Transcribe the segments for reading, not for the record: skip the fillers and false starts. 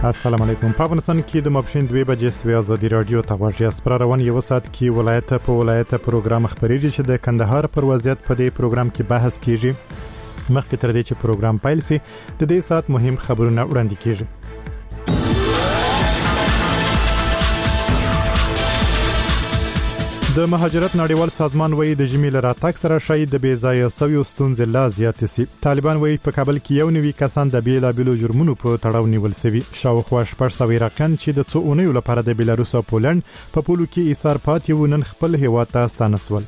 السلام علیکم. په افغانستان کې د ماپښین 2 بجې سوي ازادي رادیو ته غوږی اسپره روان یو ساعت کې ولایت په ولایت پروګرام خبريږي چې د کندهار پر وضعیت په دې پروګرام کې بحث کیږي. مخکې تر دې چې پروګرام پیل شي د دې ساعت مهم خبرونه وړاندې کیږي. د مهاجرت نړیوال سازمان وایي د ژمي لرا تک سره شاید د بیځایه سوي ستونزې لا زیات سي. طالبان وایي په کابل کې یو نوي کسان د بیلابلو جرمونو په تړاو نیول شوی. شاوخوا 400 عراقیان چې د څو اونیو لپاره د بیلاروس او پولند په پولو کې ایثار پاتې و نن خپل هیواد ته ستانسول.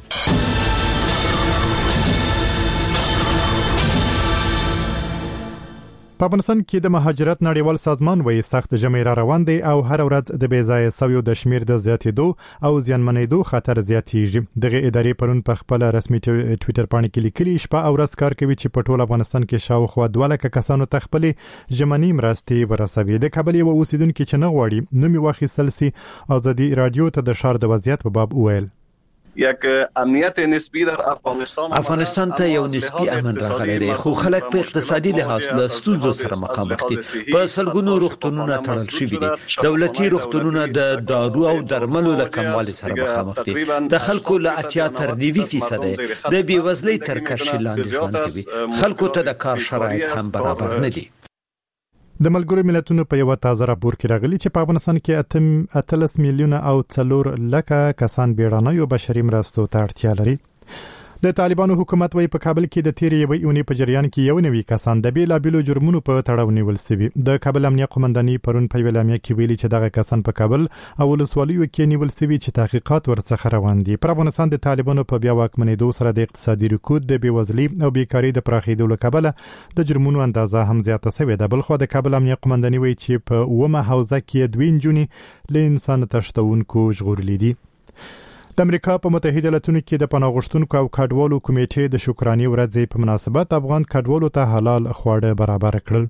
په افغانستان کې د مهاجرت نړیوال سازمان وایي سخت ژمی را روان دی او هر ورځ د بیځایه سویو د شمیر د زیاتېدو او زیانمنېدو خطر زیاتېږي. دغه ادارې پرون پر خپل رسمي ټوئیټر باندې کې لیکلي شپه او ورځ کار کوي چې په ټول افغانستان کې شاوخوا 200 کسانو ته خپل ژمنی مرستې ورسوي. د کابل یو اوسیدونکو چې نه غواړي نومي واخیستل سي ازادي رادیو ته د شهر د وضعیت په باب وویل. یک امنیت نسبی در افغانستان ته یو نسبی امن راغلی دی خو خلک په اقتصادي لحاظ له ستونزو سره مخامخ دي. په سلګونو روغتونونه تړل شوي دي. دولتي روغتونونه د دارو او درملو له کموالي سره مخامخ دي. د خلکو له 80 تر 90% د بیوزلۍ تر کرښې لاندې ژوند کوي. خلکو ته د کار شرایط هم برابر نه دي. د ملګرو ملتونو په یو تازه راپور کې راغلي چې په افغانستان کې 13 میلیونه او 4 لکه کسان بیړنۍ او بشري مرستو ته اړتیا لري. د طالبانو حکومت وایي په کابل کې د تیرې یوې اونۍ په جریان کې یو نوي کسان د بیلابلو جرمونو په تړاو نیول شوي. د کابل امنیه قومنداني پرون په اعلامیه کې ویلي چې دغه کسان په کابل او ولسوالیو کې نیول شوي چې تحقیقات ورڅخه روان دي. پر افغانستان د طالبانو په بیا واکمنېدو سره د اقتصادي رکود د بیوزلۍ او بیکاری د پراخېدو له کبله د جرمونو اندازه هم زیاته شوې ده. بلخو د کابل امنیه قومنداني وایي چې په ومه حوزه کې 2 نجونې له انسان تشتونکو ژغورلې دي. د امریکا په متحده ایالاتونو کې د پناه غوښتونکو او کډوالو کمیټې د شکرانې ورځې په مناسبت افغان کډوالو ته حلال خواړه برابر کړل.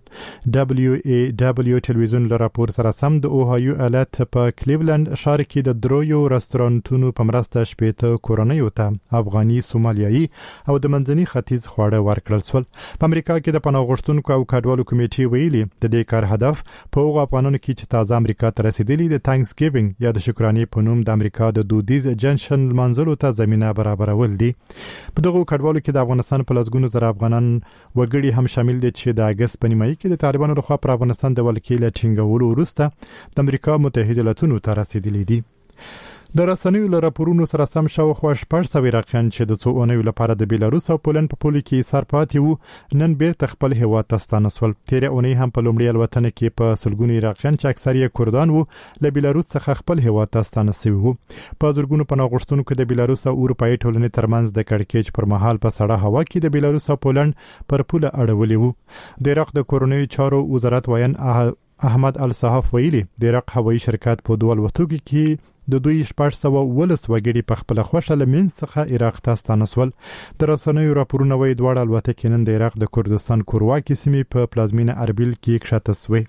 WAW ټلویزیون له راپور سره سم د اوهایو ایالت په کلیولند ښار کې د درویو رستورانتونو په مرسته 80 کورنیو ته افغاني، سومالیایي او د منځني ختیځ خواړه ورکړل شول. په امریکا کې د پناه غوښتونکو او کډوالو کمیټې ویلي د دې کار هدف په هغو افغانانو کې چې تازه امریکا ته رسیدلي د تانکس ګیوینګ یا د شکرانې په نوم د امریکا د دودیز جنشن منځلو ته زمينه برابرول دي. په دغه کډوالو کې د افغانستان په لسګونو زره افغانان وګړي هم شامل دي چې د اگست په نیمایي کې د طالبانو لخوا پر افغانستان د ولکې له ټینګولو وروسته د امریکا متحده ایالاتونو ته رسیدلي دي. د رسنیو له راپورونو سره سم شاوخوا 400 عراقیان چې د څو اونیو لپاره د بیلاروس او پولند په پولو کې ایثار پاتې وو نن بیرته خپل هیواد ته ستانسول. تیرې اونۍ هم په لومړي الوتنه کې په سلګونو عراقیان چې اکثر یې کردان وو له بیلاروس څخه خپل هیواد ته ستانسوي وو. په زرګونو پناه غوښتونکو د بیلاروس او اروپایي ټولنې ترمنځ د کړکېچ پر مهال په سړه هوا کې د بیلاروس او پولند پر پوله اړولې وو. د عراق د کورنیو چارو وزارت وایي احمد الصحاف ویلي د عراق هوایي شرکت په دوه الوتکو کې د دوی 411 وګړي په خپل خوښه لمن څخه عراق ته ستانسول. د رسنیو راپورونه وایي دواړه الوتکې نن د عراق د کردستان کورواکي سیمې په پلازمینه اربیل کې کښته شوې.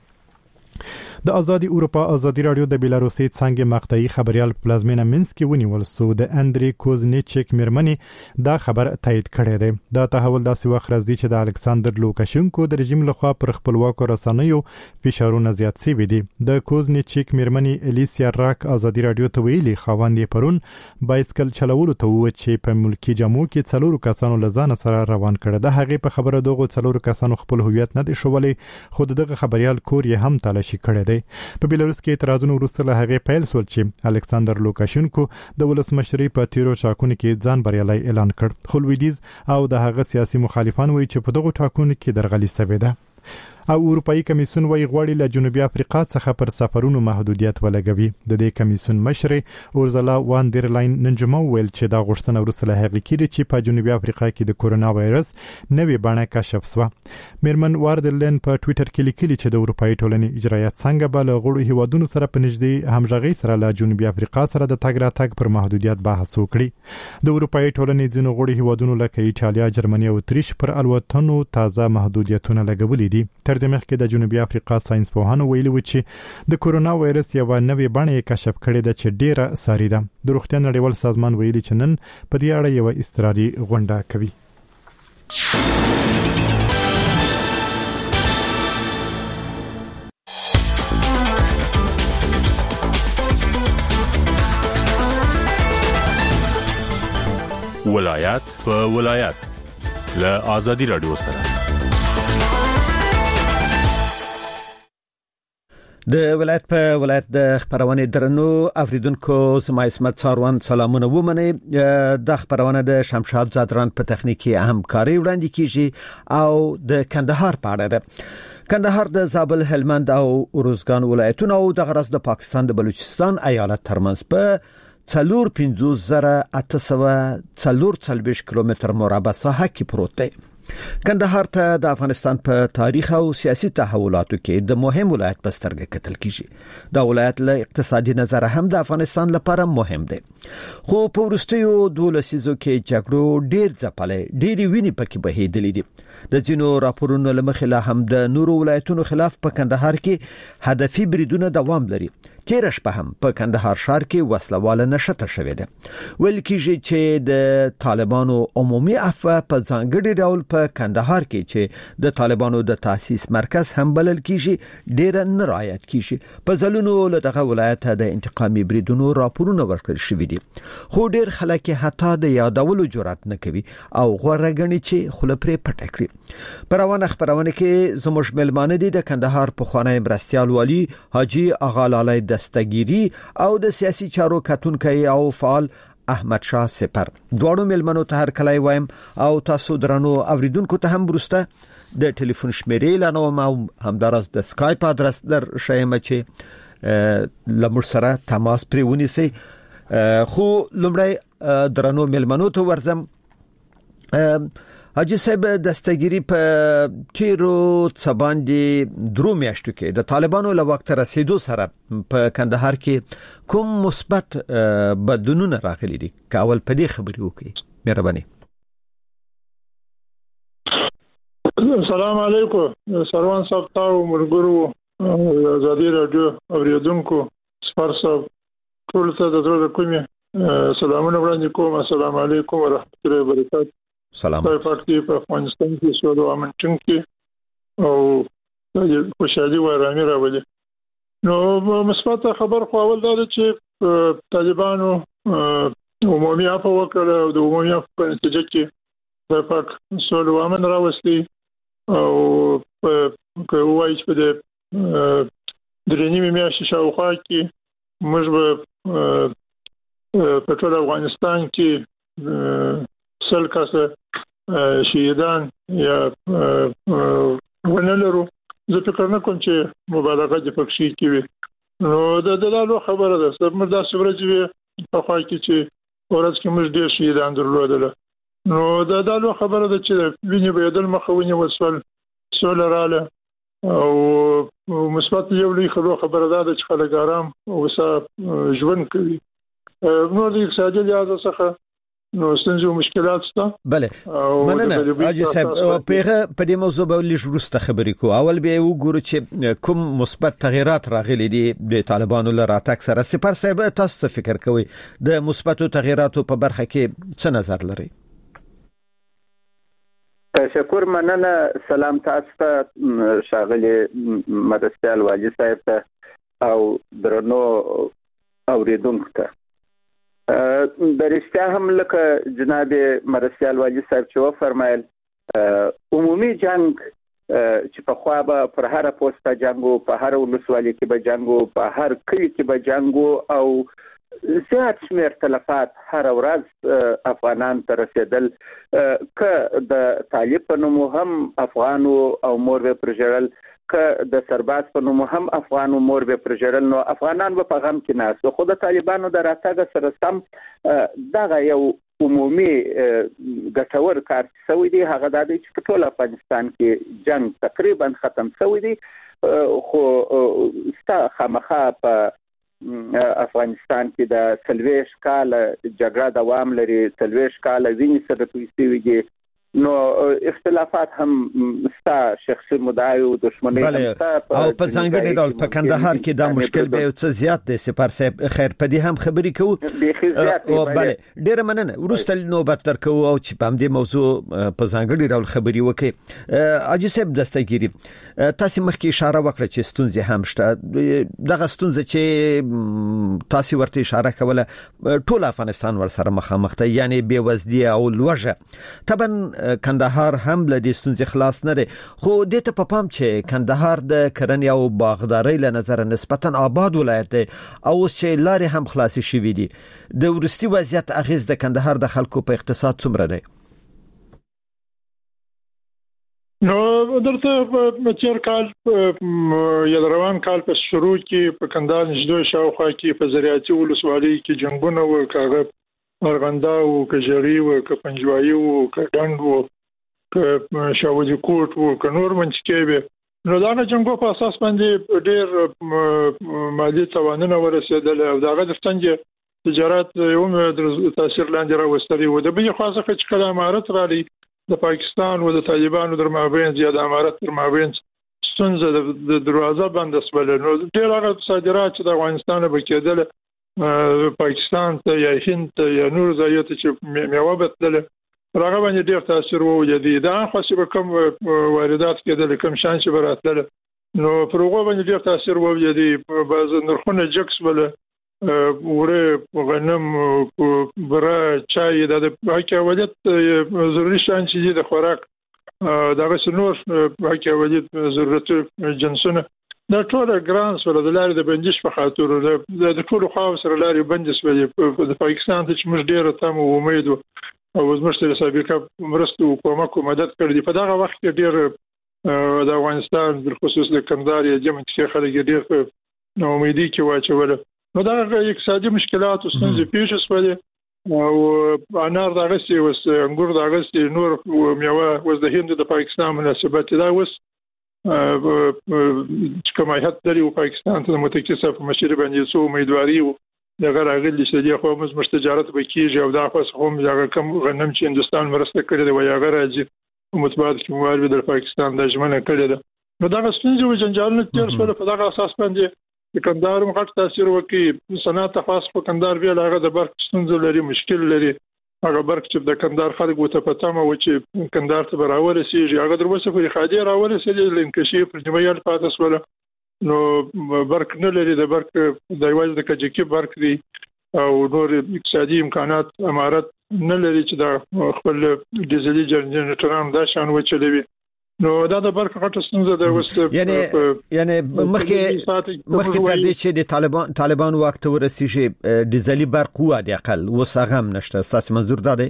د ازادي اروپا ازادي رادیو د بیلاروسي څنګه مقطعي خبريال پلازمینه مینسک کې ونیول سو. د اندري کوزنیچک میرمنې دا خبر تایید کړی دی. دا تحول داسې وخت راځي چې د الکساندر لوکاشنکو د رژیم لخوا پر خپلواکو رسنیو فشارونه زیات شوي دي. د کوزنیچک میرمنې الیسیا راک ازادي رادیو ته ویلي خاوند پرون بایسکل چلولو ته و چې په ملکی جامو کې 4 کسانو لزان سره روان کړه. د هغې په خبره دغه 4 کسانو خپل هویت نه دي شولې خو دغه خبريال کور یې هم تلاشي کړی دی. په بیلاروس کې اعتراضونه وروسته له هغې پیل شول چې الکساندر لوکاشنکو د ولسمشرۍ په تیرو ټاکنو کې ځان بریالي اعلان کړ. خو لویدیز او د هغه سیاسي مخالفان وایي چې په دغه ټاکنو کې درغلي شوې ده. او اروپאי کمیسیون وایي غواړي له جنوبي افریقا څخه پر سفرونو محدودیت ولګوي. د دې کمیسیون مشر اورزلا وان دیر لاین نن جمعه ویل چې دا غوښتنه وروسته له هغې کېږي چې په جنوبي افریقا کې د کورونا وایرس نوې بڼه کشف شوه. میرمن واردلین په ټوئیټر کې لیکلي چې د اروپאי ټولنې اجرایات څنګه به له غړو هیوادونو سره په نږدې همغږۍ سره له جنوبي افریقا سره د تګ راتګ پر محدودیت بحث وکړي. د اروپאי ټولنې ځینو غړو هیوادونو لکه ایټالیا، جرمني او اتریش پر الوتنو تازه محدودیتونه لګولي دي. تر دې مخکې د جنوبي افریقا ساينس پوهانو ویلي و چې د کورونا وایرس یو نوې بڼه کشف کړې ده چې ډیره ساري ده. د روغتیا نړیوال سازمان ویلي چې نن په دې اړه یو اضطراري غونډه کوي. ولایت په ولایت له آزادي رادیو سره. د ولایت په ولایت د خبرونه درنو اوریدونکو سمای اسمت څاروان سلامونه ومني. د خبرونه د شمشاد زادران په تخنیکی همکاري وړاندې کیږي او د کندهار په اړه ده. کندهار د زابل، هلمند او اروزګان ولایتونو او د غرض د پاکستان د بلوچستان ایالت ترمنځ په 4,844 کیلومتر مربع ساحه کې پروت دی. کندهار ته د افغانستان په تاریخ او سیاسي تحولاتو کې د مهم ولایت په سترګه کتل کیږي. دا ولایت له اقتصادي نظر هم د افغانستان لپاره مهم دی. خو په وروستیو 2 لسیزو کې جګړو ډېر ځپلې ډېری ویني پکې بهیدلې دي. د ځینو راپورونو لمخې لا هم د نورو ولایتونو خلاف په کندهار کې هدفي بریدونه دوام لري. تیر شپه هم په کندهار ښار کې وسلواله نشته شوې ده. ویل کېږي چې د طالبانو عمومي عفو په ځانګړي ډول په کندهار کې چې د طالبانو د تاسیس مرکز هم بلل کېږي ډېر نه رعایت کېږي. په ځلونو له دغه ولایت د انتقامي بریدونو راپورونه ورکړل شوې دي. خو ډېر خلک حتی د یادولو جرأت نه کوي او غوړه غني چې خله پرې پټ کړي. پروانه خبرونه کې زموږ ملمانه دي د کندهار په خوانی برستیال والی حاجی اغا لالی دستگیری او د سیاسي چارو کتونکي او فعال احمد شاه سپر. دوړو ملمنو ته هر کله وایم او تاسو درنو اوریدونکو ته هم برسته د ټلیفون شمیرې لانو ما همدارس د سکایپ ادرس در شایم چې لمر سره تماس پرې ونیسي. خو لمړی درنو ملمنو ته ورزم. حاجی صاحب دستگیری په تیرو څباندې درو میاشتو کې د طالبانو له وخت رسیدو سره په کندهار کې کوم مثبت بدلونونه راغلي دي؟ کاول په دې خبرې وکړي مهرباني. السلام علیکم سروان صاحب تاسو مرګرو آزادي رادیو اوریدونکو سپار صاحب ټول ته د زړه کومه سلامونه وړاندې کوم. السلام علیکم ورحمت الله وبرکاته. سلام. په افغانستان کې سولو امن ټینګ او خوشحالي و آرامي راولي. نو مثبت خبر خو اول دا چې طالبانو عمومي عفو وکړه او د عمومي عفو په نتیجه کې د پاک سولو امن راوستي او که وایي چې د درېنیمې میاشتې شاوخوا کې موږ به په ټول افغانستان کې سل کاسه شهیدان یا ونلرو. زه فکر نه کوم چې مبالغه د پکشي کې وي. نو د دلالو خبره ده موږ دا څورځ وي په خوا کې چې ورځ کې موږ ډېر شهیدان درلودل. نو د دلالو خبره ده چې ویني به دل مخونی وسول سولراله او مثبت یو لوی خبره ده چې خلک آرام او ژوند کوي. نو د اقتصادي لحاظ څخه نو ستونزې او مشکلات شته. بله مننه حاجی صاحب. په دې موضوع به لږ وروسته خبرې کوو. اول به وګورو چې کوم مثبت تغیرات راغلي دي د طالبانو له راتګ سره. سپر صاحب تاسو څه فکر کوئ د مثبتو تغیراتو په برخه کې څه نظر لري؟ تشکر مننه. سلام تاسو ته ښاغلي مرستیال واجد صاحب ته او درنو اوریدونکو ته. د رښتیا هم لکه جناب مرستیال واجد صاحب چې وفرمایل عمومي جنگ چې په خوا به پر هر پوسټه جنگو، په هر ولسوالۍ کې به جنگو، په هر کلی کې به جنگو او زیات شمیر تلفات هر ورځ افغانان ته رسیدل. که د طالب په نوم هم افغانو او مور به پرژړل، که د سرباز په نوم هم افغانو مور به پرژړل، نو افغانان به په غم کې ناست. خو د طالبانو د راتګ سره سم دغه یو عمومي ګټور کار شوی دی. هغه دا دی چې په ټول افغانستان کې جنگ تقریبا ختم شوی دی. خو خامخا په افغانستان کې د 40 کال جګړه دوام لري، 40 کال وینې سره توی شوي دي نو اختلافات هم ستا شخصي مدعي او دښمنۍ او په ځانګړي ډول په کندهار کې دا مشکل به یو څه زیات دی سپار صاحب خیر په دې هم خبرې کوو او بله ډیره مننه ورسته نوبت تر کوو او چې په دې موضوع په ځانګړي ډول خبرې وکړي حاجی صاحب دستګيري تاسو مخکې اشاره وکړه چې ستونزې هم شته دغه ستونزې چې تاسو ورته اشاره کوله ټول افغانستان ورسره مخامخ دی یعنی بېوزدي او لوږه طبعا کندهار هم له دې ستونزې خلاص نه دی خو دې ته په پام چې کندهار د کرنې او باغدارۍ له نظر نسبتا آباد ولایت دی او چې لارې هم خلاصې شوې دي د ورستي وضعیت اغیز د کندهار د خلکو په اقتصاد څومره دی نو درته چیر کال یا روان کال په شروع کې په کندهار نږدې شاوخوا کې په زراعتي ولسوالۍ کې جنگونه وکړه ارغندا او کجری او پنجوایي او ډنډ او شاوځي کوټ او نور منځ کې نو دا جنگو په اساس باندې ډېر مالی توانونه ورسېدل او داغه د څنګه تجارت یو تاثیر لاندې راوستلی و د بل خاصه چې کله امارت رالی د پاکستان او د طالبانو در مابین زیاده امارت در مابین ستونزه د دروازه بند شول نو ډېر هغه صادرات چې د افغانستان به کېدل پاکستان ته یا هند ته یا نور ځایونو ته چې میوه بدله راغه باندې ډېر تاثیر وو دا خاصه به کم واردات کېدل کم شان چې براتله نو پروګو باندې ډېر تاثیر وو د بعض نرخونه جکس ول وره غنم برا چای د حقیقت ولادت ضروري شان چې د خوراک دغه سنور حقیقت ولادت ضرورت جنسونه دا ټول ګرانس ول د لارې د بندش په خاطر د ټول خو سره لارې بندش ولې د پاکستان ته چې موږ ډېر تم امید او زموږ سره سابقه مرسته او کومک او مدد کړی په دغه وخت کې ډېر د افغانستان بل خصوص د کندهار یا جمع کې خلک ډېر نو امیدي کې واچول نو دا اقتصادي مشکلات او ستونزې پیښ شولې او انار دغه سي وس انګور دغه سي نور میوه وز د هند د پاکستان مناسبت دا وس چې کومه هیات لري او پاکستان ته متکثف په مشر باندې سو امیدواري او دغه راغلي چې د خو موږ تجارت به کیږي او دا خاص هم دغه کم غنم چې هندستان مرسته کړې ده وایي هغه راځي متبادل کې موارد د پاکستان د ژمنه کړې ده نو دا ستونزې او جنجالونه تیر شول په دغه اساس باندې د کندهار مخاط تاثیر وکړي صنعت خاص په کندهار ویل هغه د برق ستونزې لري مشکل لري هغه برق چې د کندهار خلک وته پتامه و چې کندهار ته براوره سیږي هغه دروسه په خادي راوره سیږي لنکشي پر جمعیت پاتې سول نو برق نه لري د برق د یوازې د کجکی برق دی او نور اقتصادي امکانات امارت نه لري چې د خپل ډیزلي جنریټران دا شان وچلوي نو دا د برق غټه ستونزه ده وسته یعنی مخکې تر دې چې د طالبان وخت ورسیږي ډیزلي برق و د اقل وسغم نشته تاسو منظور ده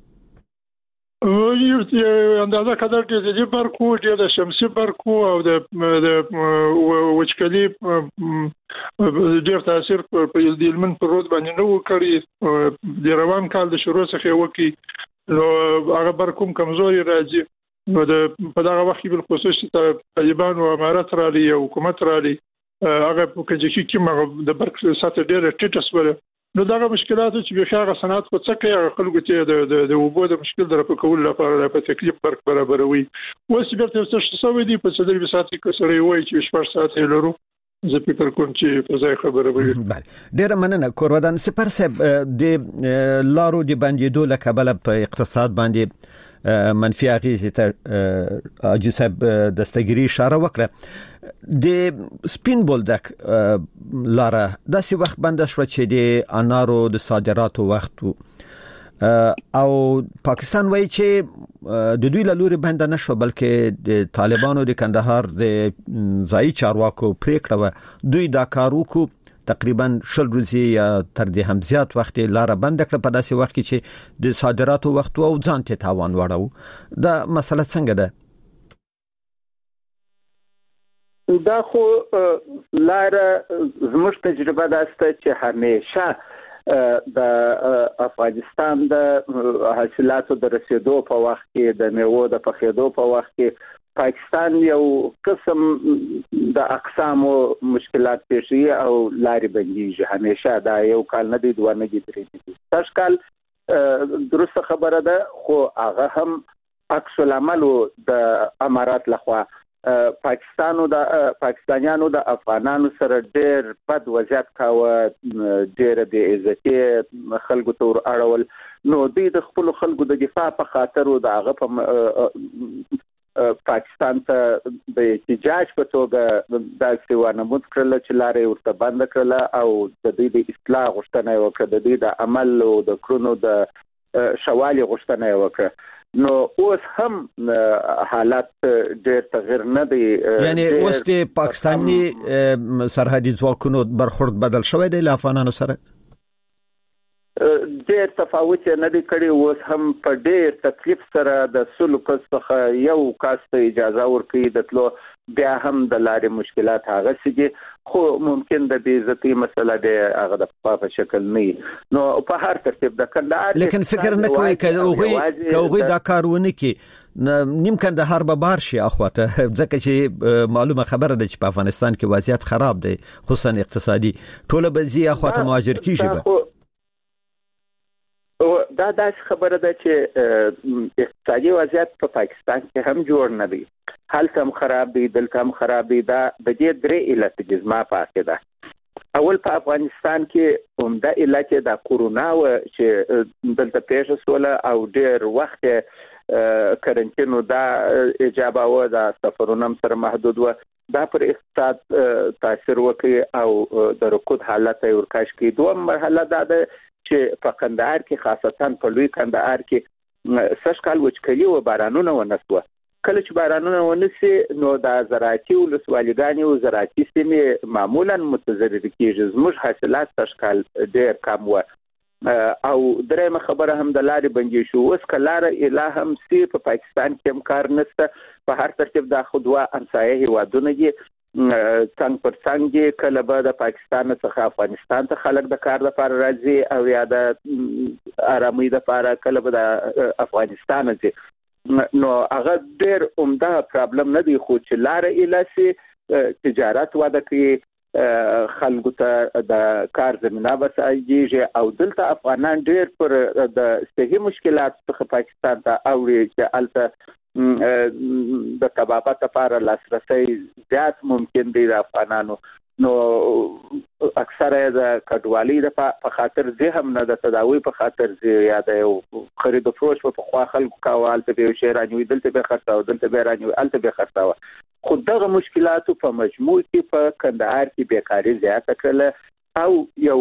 اندازه قدر ډیزلي برق و د شمسي برق او د وچکلي ډیر تاثیر په یلمن پر رود باندې نو کړی د روان کال د شروع څخه وکی نو هغه برقوم کمزوري راځي نو د په دغه وخت کې بل خصوصي طالبان او امارات را لري او حکومت را لري هغه په کجکی کې د برق ساتل ډیر ټیټ سول نو دغه مشکلات چې به هغه صنعت په څه کې خلکو ته د وبو د مشکل درپه کول لپاره په تکلیف برق برابروي اوس بیرته څه شوی دی په صدر وساتي کې سره وایي چې 4 ساعت لرو زه فکر کوم چې په ځای خبره وي بله ډیر مننه کورودان سپر صاحب د لارو د بندیدو له کبله په اقتصاد باندې منفي اغیزې ته حاجی صاحب دستګيري اشاره وکړه د سپین بولدک لاره داسې وخت بند شو چې د انارو د صادراتو وخت او پاکستان وایي چې د دوی له لوري بند نه شو بلکې د طالبانو د کندهار د ځای چارواکو پریکړه دوی دا کار وکړو تقریبا 10 ورځې یا تر دې هم زیات وخت لاره بند کړه په داسې وخت کې چې د صادراتو وخت او ځان ته تاوان وړو دا مسله څنګه ده دا خو لاره زموږ تجربه ده چې همیشه د افغانستان د حاصلاتو د رسیدو په وخت کې د میوو د پخېدو په وخت کې پاکستان یو قسم د اقسامو مشکلات پیښي او لارې بنديږي همیشه دا یو کال نه دی دوه نه دی درې دی تاسو کال درسته خبره ده خو هغه هم عکس العمل د امارات لخوا پاکستانیانو د افغانانو سره ډېر بد وضعیت کاوه، ډېر بې عزتي خلکو ته اړول. نو دوی د خپل خلکو د دفاع په خاطر او د هغه په پاکستان ته د احتجاج په توګه د سیوانمود کړل چې لارې ورته بند کړل او د دې د اصلاح غوښتنه وکړه، د دې د عمل او د کړنو د شوالي غوښتنه وکړه. نو اوس هم حالات ډېر تغیر نه دي، یعنی اوس د پاکستاني سرحدي ځواکونو برخورد بدل شوی دی له افغانانو سره؟ ډېر تفاوت نه دی کړی. اوس هم په ډېر تکلیف سره د سلو کس څخه یو کس ته اجازه ورکړي د تلو، بیا هم د لارې مشکلات هغه سي، خو ممکن د بې عزتي مسله د هغه د په شکل نه. نو په هر ترتیب د کندهار لیکن فکر نه کوي کوي دا کارونه کې نیم کندهار به بار شي اخواته، ځکه چې معلومه خبره ده چې په افغانستان کې وضعیت خراب دی، خصوصا اقتصادي، ټول به زی اخواته مهاجر کیږي. دا داس خبره ده چې اقتصادي وضعیت په پاکستان کې هم جوړ نه دی، هلته هم خراب دی، دلته هم خراب دی. دا د دې درې علت جزما پاتې ده. اول په افغانستان کې عمده علت د کورونا و چې دلته پیښ شول او ډېر وخت کرنټینو دا اجابه و، دا سفرونه سره محدود و، دا پر اقتصاد تاثیر وکړي او د رکود حالت ورکاش کړي. دوم مرحله دا ده چې په کندهار کې خاصتا په لوی کندهار کې سږکال وچکالي او بارانونه ونسوه. کله چې بارانونه ونسي نو د زراعتي ولسوالیګانې او زراعتي سیمې معمولا متضرر کیږي. زموږ حاصلات سږکال ډېر کم و او درېمه خبره هم د لارې بندي شو. اوس کلاره اله هم سي په پاکستان کې هم کار نشته. په هر ترتیب دا خودوا همسایه هیوادونه دي، څنګ پر څنګ کله به د پاکستان څخه افغانستان ته خلک د کار لپاره راځي او یا د آرامۍ لپاره کله به د افغانستان ځي. نو هغه ډېر عمده پرابلم نه دی، خو چې لاره ایلاسي تجارت وده کوي، خلکو ته د کار زمينه وسایږي او دلته افغانان ډېر پر د صحي مشکلات څخه پاکستان ته اوړي چې الته د طبابت لپاره لاسرسي زیات ممکن دی د افغانانو. نو اکثره د کډوالۍ په خاطر زه هم نه د تداوی په خاطر زه یا د خرید او فروش په خوا خلکو کاوال ته به شي رانیوي، دلته به خرڅاو، دلته به رانیوي، الته به خرڅاو. خو دغه مشکلاتو په مجموع کې په کندهار کې بیکاری زیاته کړل او یو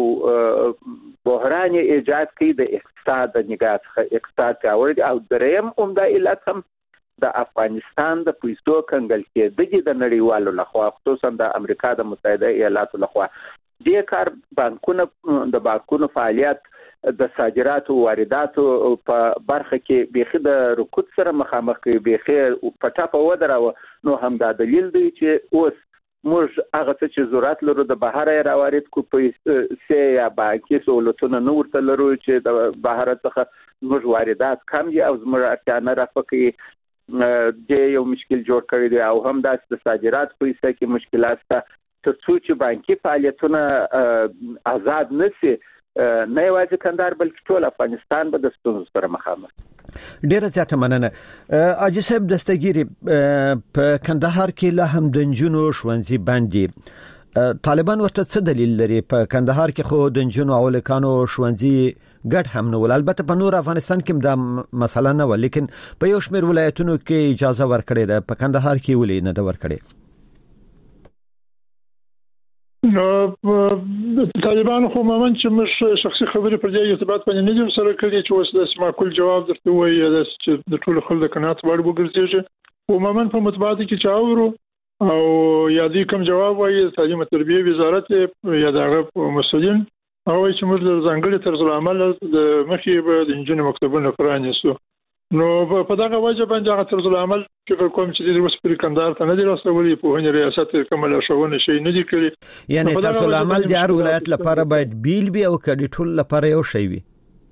بحران ایجاد کړي د اقتصاد د نگاه اقتصاد پیاوړی او دریم عمده علت هم د افغانستان د پیسو کنګل کېدګي د نړیوالو لخوا، خصوصا د امریکا د متحده ایالاتو لخوا. دې کار د بانکونو فعالیت د صادراتو وارداتو په برخه کې بيخي د رکود سره مخامخ کوي، بيخي پټاپه ودراوه. نو هم دا دلیل دی چې اوس موږ هغه څه چې ضرورت لرو د بهر راوارد کو پیسې یا بانکي سہولتونه نو ورته لرو چې د بهر څخه موږ واردات کم دي او زموږ اړتیا نه راپکې د یو مشکل جوړ کړی دی او هم د صادرات پیسې کې مشکلات ته څو چې بانکي فعالیتونه آزاد نشي نه یوازې کندهار بلکې ټول افغانستان به د ستونزو سره مخامخ. ډیره زیاته مننه. اجي صاحب دستګيري په کندهار کې لا هم د نجونو ښوونځي باندې طالبان ورته څه دلیل لري؟ په کندهار کې خو د نجونو او لکانو ښوونځي ګډ هم نه ول، البته په نور افغانستان کې دا مسله نه و، لیکن په یو شمېر ولایتونو کې اجازه ورکړې ده، په کندهار کې ولې نه ده ورکړې؟ نو طالبان خو مومن چې مش شخصي خبرې پر دې ارتباط باندې نه دي سره کړی چې اوس د معقول جواب درته وایي چې د ټول خلک قناعت وړ وګرځي. او مومن په مطبوعات کې چاورو او یادی کوم جواب وایي تعلیم او تربیه وزارت یا دغه مسؤلین او چې موږ د ځنګړي طرز العمل د مخې به د انجنیر مکتبونو پرانیسو. نو په دغه وجه باندې هغه طرز العمل فکر کوم چې د اوس پر کندهار ته نه دی راستولي، په هنر ریاست کومه شاونه شي نه دی کړی. یعنی طرز العمل د هر ولایت لپاره باید بیل بي او کډی ټول لپاره یو شی وي.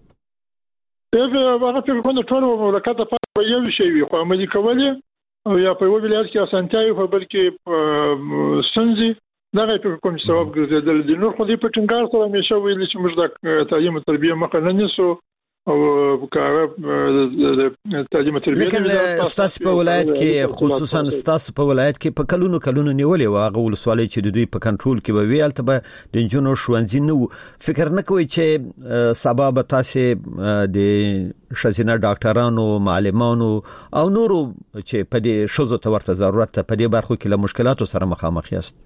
هغه فکر کوم ټول مملکت لپاره یو شی وي، خو عملي کول او یا په یو ولایت کې اسانتیاوي په بلکې سنځي دغه فکر کوم چې ثواب ګرځیدل دي. نو خو دې په ټینګار سره همیشه ویل چې موږ د تعلیم او تربیه مخه نه نیسو او کاغه د تعلیم تربیه لیکن ستاسو په ولایت کې خصوصا ستاسو په ولایت کې په کلونو نیولې واغه ولسوالۍ چې د دوی په کنټرول کې به ویل ته د انجونو شوانځي نو فکر نه کوي چې سبب تاسو د شزینه ډاکټرانو معلمانو او نورو چې په دې شوزو ته ورته ضرورت په دې برخو کې له مشکلاتو سره مخامخ یاست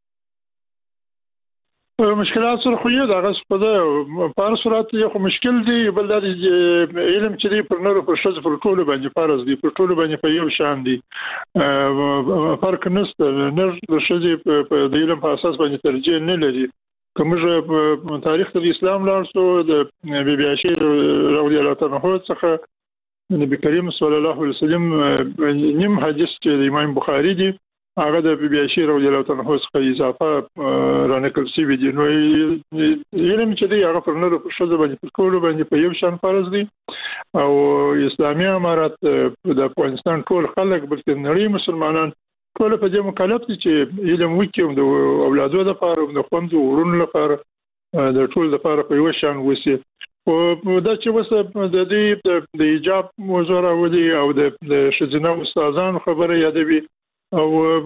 مشکلات سره خو یې دغه سپده په صورت یو مشکل دی بل د علم چې دی پر نورو پر شوز پر ټولو باندې فرض دی پر ټولو باندې په یو شان دی فرق نشته نه د شوز په د علم په اساس باندې ترجیح نه لري کومه تاریخ د اسلام لارسو د بی بی عائشہ رضی الله تعالی عنها څخه نبی کریم صلی الله علیه وسلم نیم حدیث چې د امام بخاری دی هغه د بی بی عائشہ رضی الله تعالی عنها څخه اضافه رانقل شوی دی نو علم چې دی هغه پر نورو په شوز باندې په ټولو باندې په یو شان فرض دی او اسلامي امارات د افغانستان ټول خلک بلکې نړۍ مسلمانان ټول په دې مکلف دي چې علم وکړي د اولادو لپاره او د خوندو ورونو لپاره د ټول لپاره په یو شان وسی او دا چې وسه د دې د ایجاب موضوع راوړي او د شزینه استادانو خبره یادوي او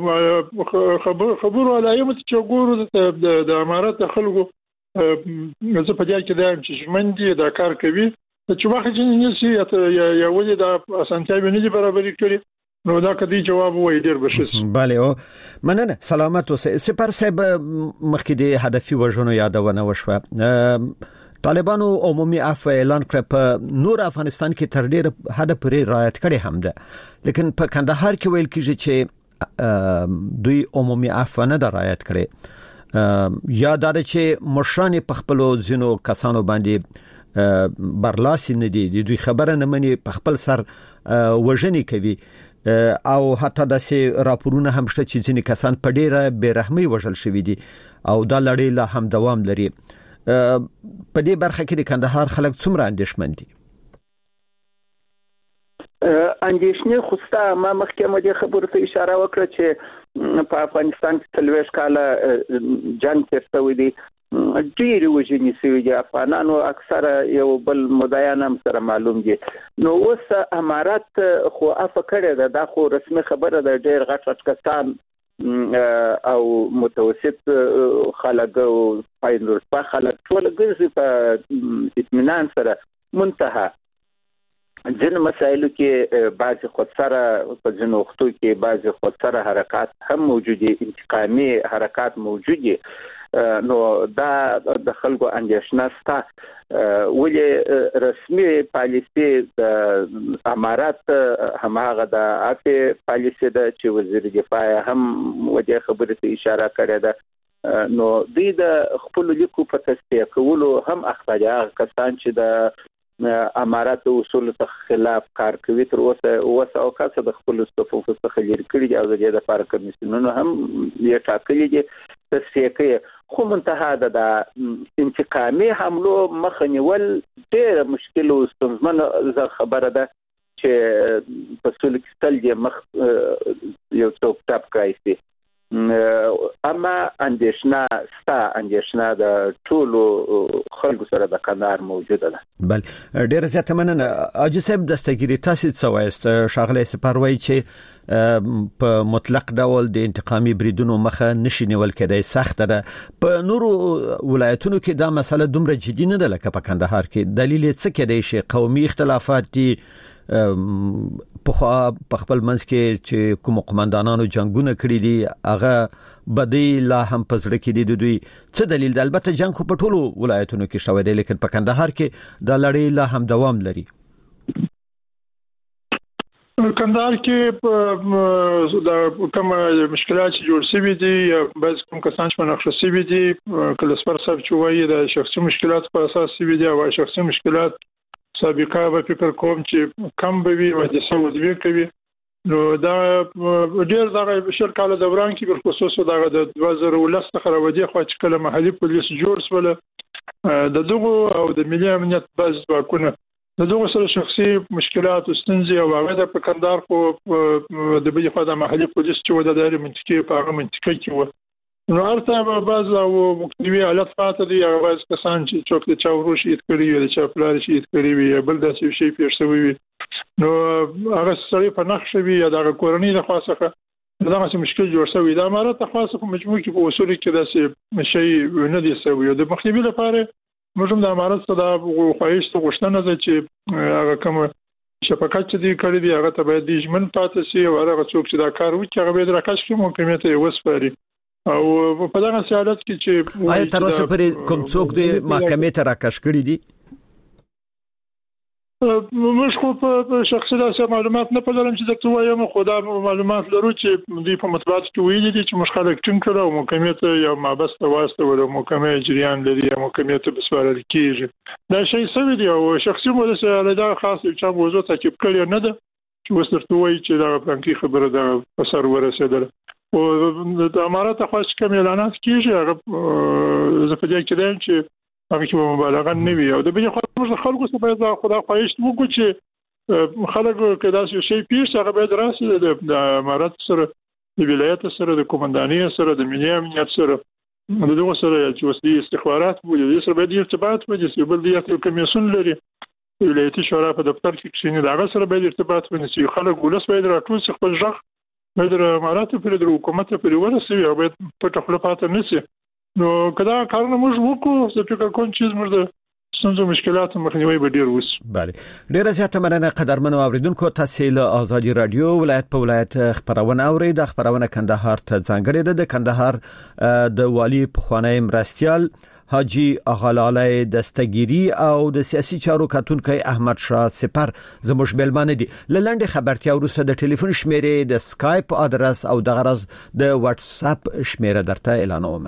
خبرو علایمت چې ګورو د امارات خلکو زه په دې کې دا چې مندي دا کار کوي چې واخه جنسي یا ولې دا اسانتیاوي نه دي برابرې کړې نو دا کدي جواب وایي ډیر بشس bale او مننه سلامت اوسه سپر صاحب مخکې د هدفي وژنو یادونه وشوه طالبانو عمومي عفو اعلان کړ په نور افغانستان کې تر ډیره حد پورې رعایت کړي هم ده لیکن په کندهار کې ویل کیږي چې دوی عمومي عفو نه رعایت کړي یا دا چې مشران په خپل ځینو کسانو باندې برلاسي نه دي دوی خبره نه مني په خپل سر وژنې کوي او حتی د سي راپورونه هم شته چې ځینې کسان په ډیره بیرحمي وژل شوی دي او دا لړۍ لا هم دوام لري په دې برخه کې د کندهار خلک څومره اندېښمن دي اندېښنې خوسته ما مخکې مو دې خبرو ته اشاره وکړه چې په افغانستان کې 30 کاله جنگ تیرشوی دی ډېر وژنې شوي دي افغانانو اکثره یو بل مدعیان هم سره معلوم دي نو اوس امارات خو عفو کړی ده دا خو رسمي خبره ده ډېر غټ کسان او متوسط خلک او پایندور خلک ټول ګرځي په اطمینان سره منتها ځینې مسایلو کې بعضی خودسره په ځینو وختو کې بعضی خودسره حرکات هم موجود دي انتقامي حرکات موجود دي نو دا د خلکو اندېښنه سته ولې رسمي پالیسي د امارات هماغه د عفو پالیسي ده چې وزیر دفاع هم وجه خبرې ته اشاره کړې ده نو دوی د خپل لیکو په تصفیه کولو هم اخته دي کسان چې د امارات اصول څخه خلاف کار کوي تر اوسه او خاصه د خپل صفوف څخه لري کړي دي او د دې لپاره کمیسیونونه هم یې ټاکلي دي تصفیه کوي خو منتها د انتقامي حملو مخه نیول ډېر مشکل او ستونزمنه خبره ده چې په ټول کې تل دې مخ یو څوک ټاپ کوي اما اندېښنه د ټولو خلکو سره د کندهار موجوده ده بل ډېر زیاته مننه اجي صاحب دستګيري تاسو څه وایست شاغله سپاروي چې په مطلق ډول د انتقامي بریدونو مخه نشي نیول کېدای سخت ده په نورو ولایتونو کې دا مسله دومره جدي نه ده لکه په کندهار کې دلیل څه کېدای شي قومي اختلافات دي په خپل منځ کې چې کوم قومندانانو جنگونه کړی دي هغه بدی لا هم پزړه کې دي دوی څه دلیل ده البته جنگ خو په ټولو ولایتونو کې شوی دی لیکن په کندهار کې دا لړۍ لا هم دوام لري کندهار کې د کوم مشکلات جوړ شوي دي بعض کوم کسان چې نقشه شوي دي کله سپر صاحب چې وایي د شخصي مشکلات په اساس شوي دي او شخصي مشکلات سابقه به فکر کوم چې کم به وي او د سعودي کوي نو دا ډیر دغه شر کال دوران کې په خصوص دغه د 2010 څخه راوځي خو چې کله محلي پولیس جوړ شول د دغه او د ملي امنیت بعض واکونه د دغه سره شخصي مشکلات او ستونزې او هغه د کندهار خو د بل خوا د محلي پولیس چې د دایره منطقې په هغه منطقه کې و نو ارته بعض او مختلفي حالت پاتې دي هغه بعض کسان چې څوک د چاورو شهید کړي وي د چا پلار شهید کړي وي بل داسې شي پیښ شوی وي نو هغه سړی په نقش وي یا د کورنۍ د خاصه دا څه مشکل جوړ شوی دا امارات خاصه په مجموع کې په اصول کې داسې شی نه دي سوي د مخنیوي لپاره موږ هم د امارات څخه د خواهش غوښتنه ده چې هغه کوم شفقت چې دی کړی دی هغه ته باید د ژمن پاتې شي او هغه څوک چې دا کار وکړي هغه باید راکښ کړي محکمې ته وسپاري او په دغه حالت کې چې آیا تر اوسه پورې کوم څوک د محکمې ته راکښ کړي دي موږ خو په شخصي ډول معلومات نه پدلم چې درته وایم خو دا معلومات لرو چې دوی په مطبوعات کې ویلي دي چې مخ خلک ټینګ کړو او محکمې ته یو مابس ته واسطه ولر محکمې جریان لري او محکمې ته بسوارل کیږي دا شی سوي دی او شخصي مو له دا خاص چې موضوع ته کې کړی نه ده چې وسرته وایي چې دا پلانکی خبره ده په سر ورسېدل او د امارات خاص کوم اعلانات کیږي هغه زه په دې کې دم چې هغه کې مبالغه نه وي او د بل خلکو څخه باید خدا خواهش وکړو چې خلک کدا شي پیښ هغه باید راسي د امارات سره د ولایت سره د کومنداني سره د ملي امنیت سره د دغه سره چې وسلي استخبارات بوله د سره باید ارتباط ونیسي بل د یو کمیسون لري ولایتي شورا په دفتر کې کښینه دغه سره باید ارتباط ونیسي خلک ولس باید راټول شي خپل ځخ باید امارات په د حکومت په ورسوي او باید په خپل پاتې نشي نو کدا کارونه موږ وکړو چې فکر کوم چې موږ د څنګه مشکلات مخنیوي به ډیر وس بله ډیر زیاته مننه قدرمن اوریدونکو تاسو له آزادي رادیو ولایت په ولایت خبرونه اورید خبرونه کندهار ته ځانګړې ده د کندهار د والی پخوانی مرستيال حاجی اغالاله دستگیری او د سیاسي چارو کتونکو احمد شاه سپر زموږ ملمانه دي لاندې خبرتیا وروسته د ټلیفون شمیرې د سکایپ ادرس او د غرض د واتس اپ شمیره درته اعلانوم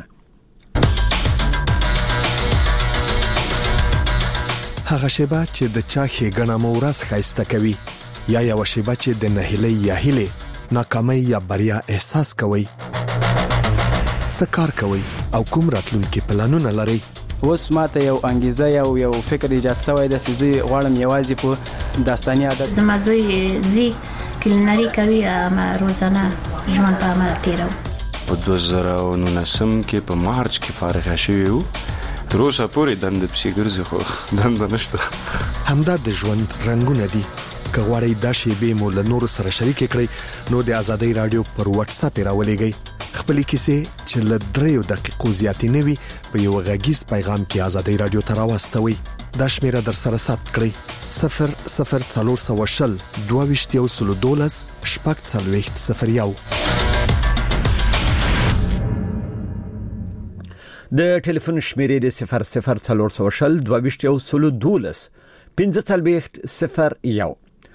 هغه شیبه چې د چا ښېګڼه مو ورځ ښایسته کوي یا یو شیبه چې د نهیلۍ یا هیلې ناکامۍ یا بریا احساس کوي څه کار کوي او کوم راتلونکي پلانونه لري اوس ماته یو انګیزه یو فکر ایجاد شوی د سيزي غواړم یوازې په داستاني عادت زمازوی زی کلینری کوي ما روزانه ژوند په عمل تیرو په 2019 کې په مارچ کې فارغ شوی تر اوسه پورې دند پسې ګرځي خو دند نشته همدا د ژوند رنگونه دي که غواړئ دا شیبې مو له نور سره شریک کړئ نو د آزادۍ رادیو پر واتس اپ راولېږئ خپلې کیسې چې له 3 دقیقو زیاتې نه وي په یو غږیز پیغام کې آزادۍ رادیو ته راوستوئ دا شمیره در سره ثبت کړئ 00420 22 شپږ 40 د ټلیفون شمیرې د 00420 22 15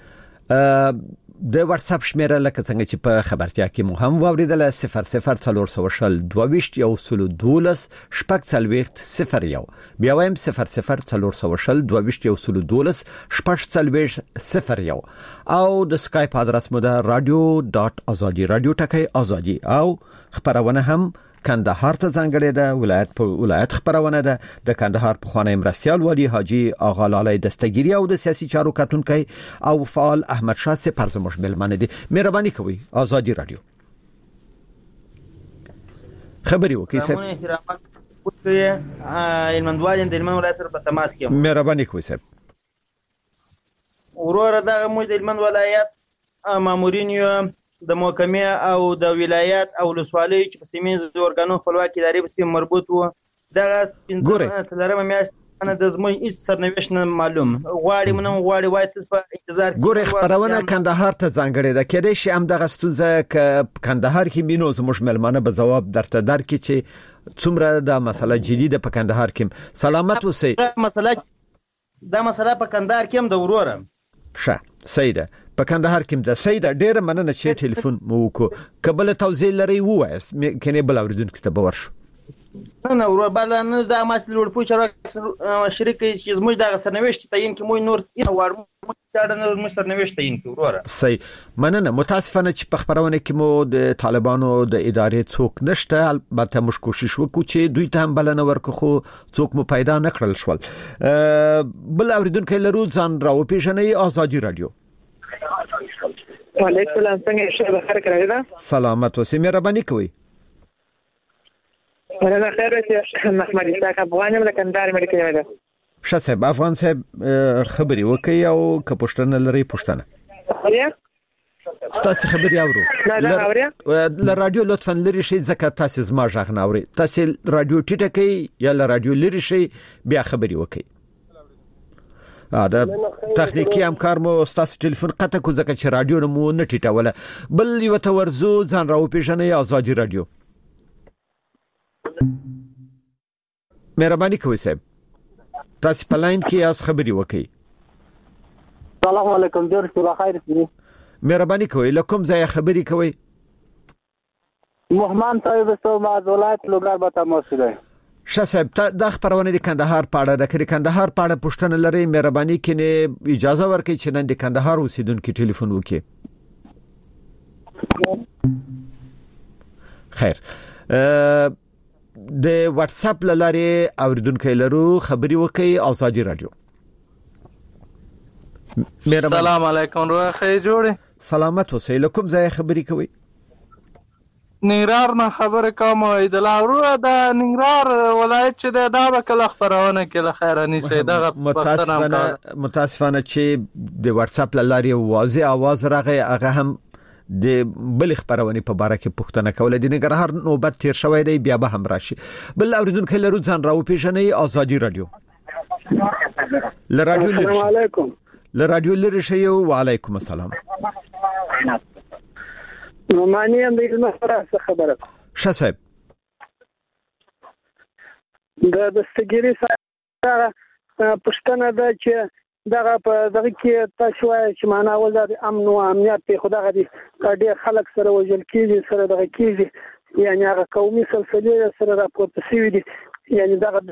د واتس اپ شمیره لکه څنګه چې په خبرتیا کې مو هم واوریدل 00420 22 شپږ بیا وایم 00420 22 شپږ او د سکایپ ادرس مو د radio.azadi radio ټکی ازادي او خبرونه هم کندهار ته ځانګړې ده ولایت خبرونه ده د کندهار پخوانی مرستيال والی حاجی اغالاله دستگیری او د سیاسي چارو کتونکو او فعال احمد شاه سپر زموږ ملمانه دي مهرباني کوئ آزادي رادیو خبري وکي سب المندوال د المن ولایت سره په تماس کې مهرباني کوئ سب ورور دا مو د المن ولایت مامورین د محکمې او د ولایت او ولسوالۍ چې په سیمې ارګانو خپلواکي ادارې په سیمه مربوط وو دغه څلورمه میاشت انا د زموږ هیڅ سرنوشت نه معلوم غواړي منم غواړي وایي تاسو په انتظار ګوري خبرونه کندهار ته ځانګړې ده کېدای شي هم دغه ستونزه ک کندهار کې مينو زموږ ملمانه به جواب درته درکړي چې څومره د مسله جديده په کندهار کې سلامت اوسئ دا مسله په کندهار کې هم د ورورم ښه سیده په کندهار کې د سیده ډېر مننه چې ټلیفون مو وکړو قبل توضیح لري وایس کنه بل اوریدونکو ته باور شو نه ورور بل نه دا مسله ور پوښتنه شریک چې زموږ د سرنوشت تعین کې مو نور وړ مو څاړه نور سرنوشت تعین کې ورور صحیح مننه متاسفانه چې په خبرونه کې مو د طالبانو د ادارې څوک نشته البته موږ کوشش وکړو چې دوی ته هم بلنه ورکړو خو څوک مو پیدا نکړل شول بل اوریدونکو لرو ځان راو پیژنې آزادي رادیو وعلیکم السلام څنګه شه بخیر کړی دا سلامت اوسې مهرباني کوئ انا خیر شه محمد اسحاق افغان یم لکندار مې لیکلی ده. شاسب افغان صاحب خبري وکي او که پښتنه لري پښتنه ستاسو خبري اورو ل رادیو لطفا لري شي زکه تاسو زما ژغ نه اوري تاسو رادیو ټیټه کوي یا ل رادیو لري شي بیا خبري وکي دا تخنیکی همکار مو ستاسو ټلیفون قطع کو زکه چې رادیو مو نه ټیټه ولا بل یو تورزو ځان راو پیژنې آزادي رادیو. مهرباني کوئ صاحب تاسو په لاین کې اس خبري وکي. السلام علیکم ډیر ښه خیر دي. مهرباني کوئ لکم ځای خبري کوئ. محمد طيب استوما ولایت لوګر به تاسو ده. شاسب د خبرونه د کندهار پاړه د کندهار پاړه پښتنه لري مهرباني کینه اجازه ورکړئ چې نن د کندهار اوسیدونکو ټلیفون وکړي. خیر د واتس اپ لاري اوریدونکو لرو خبري وکي آزادي رادیو. السلام علیکم روخه جوړه سلامت اوسئ لکم ځای خبري کوي. ننګرهار نه خبره کوم د لاورو د ننګرهار ولایت چې دا وکړه خبرونه کې خیرانی سي دغه متاسفانه چې د واتس اپ لاري واضح आवाज راغی هغه هم د بل خبرونه په باره کې پښتنه کوله د ننګرهار نوبت تیر شوی دی بیا به هم راشي. بل اوریدونکو لرو ځان راو پیژنې آزادي رادیو. السلام علیکم ل رادیو لري شي وعلیکم السلام. معنی هم د مسره خبره شاسب د دستګيري سره پښتنه ده چې دغه په دغه کې تاسو وایي چې معنا ولر امن او امنیت په خدای دې ډېر خلک سره وجل کیږي سره دغه کیږي یعنی هغه قومي سلسله سره راپورته شوی دي یعنی دغه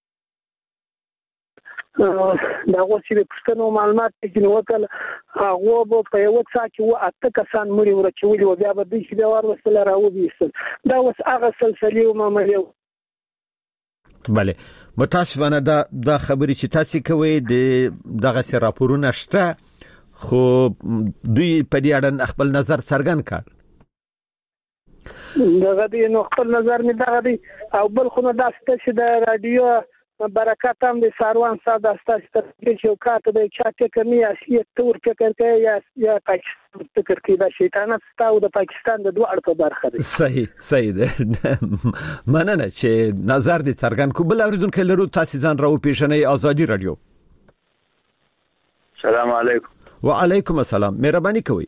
دا اوسې د پښتنو معلومات چې نو وکړ هغه په یو څا کې و اته کسان مړي ورچولي او بیا به د شي د ورسله راوځي دا اوس هغه سلسله او معاملې. بله متاسفانه دا خبرې چې تاسو کوي دغه سره راپورونه شته خو دوی په دې اړه خپل نظر څرګند کړ. دغه دې نو خپل نظر نه دغه دی او بل خو نه دا ست چې د رادیو برکات هم د ساروان ساده ستاسو چې کاته د چاته کمی اسیه تور فکر کوي یا پاکستان فکر کوي دا شیطانت ستاسو د پاکستان د دوه اړ په برخه دی. صحیح ده مننه چې نظر دې څرګند کو. بل اوریدونکو لرو تاسو ځان راو پیژنې آزادي رادیو. السلام علیکم. وعلیکم السلام. مهرباني کوئ.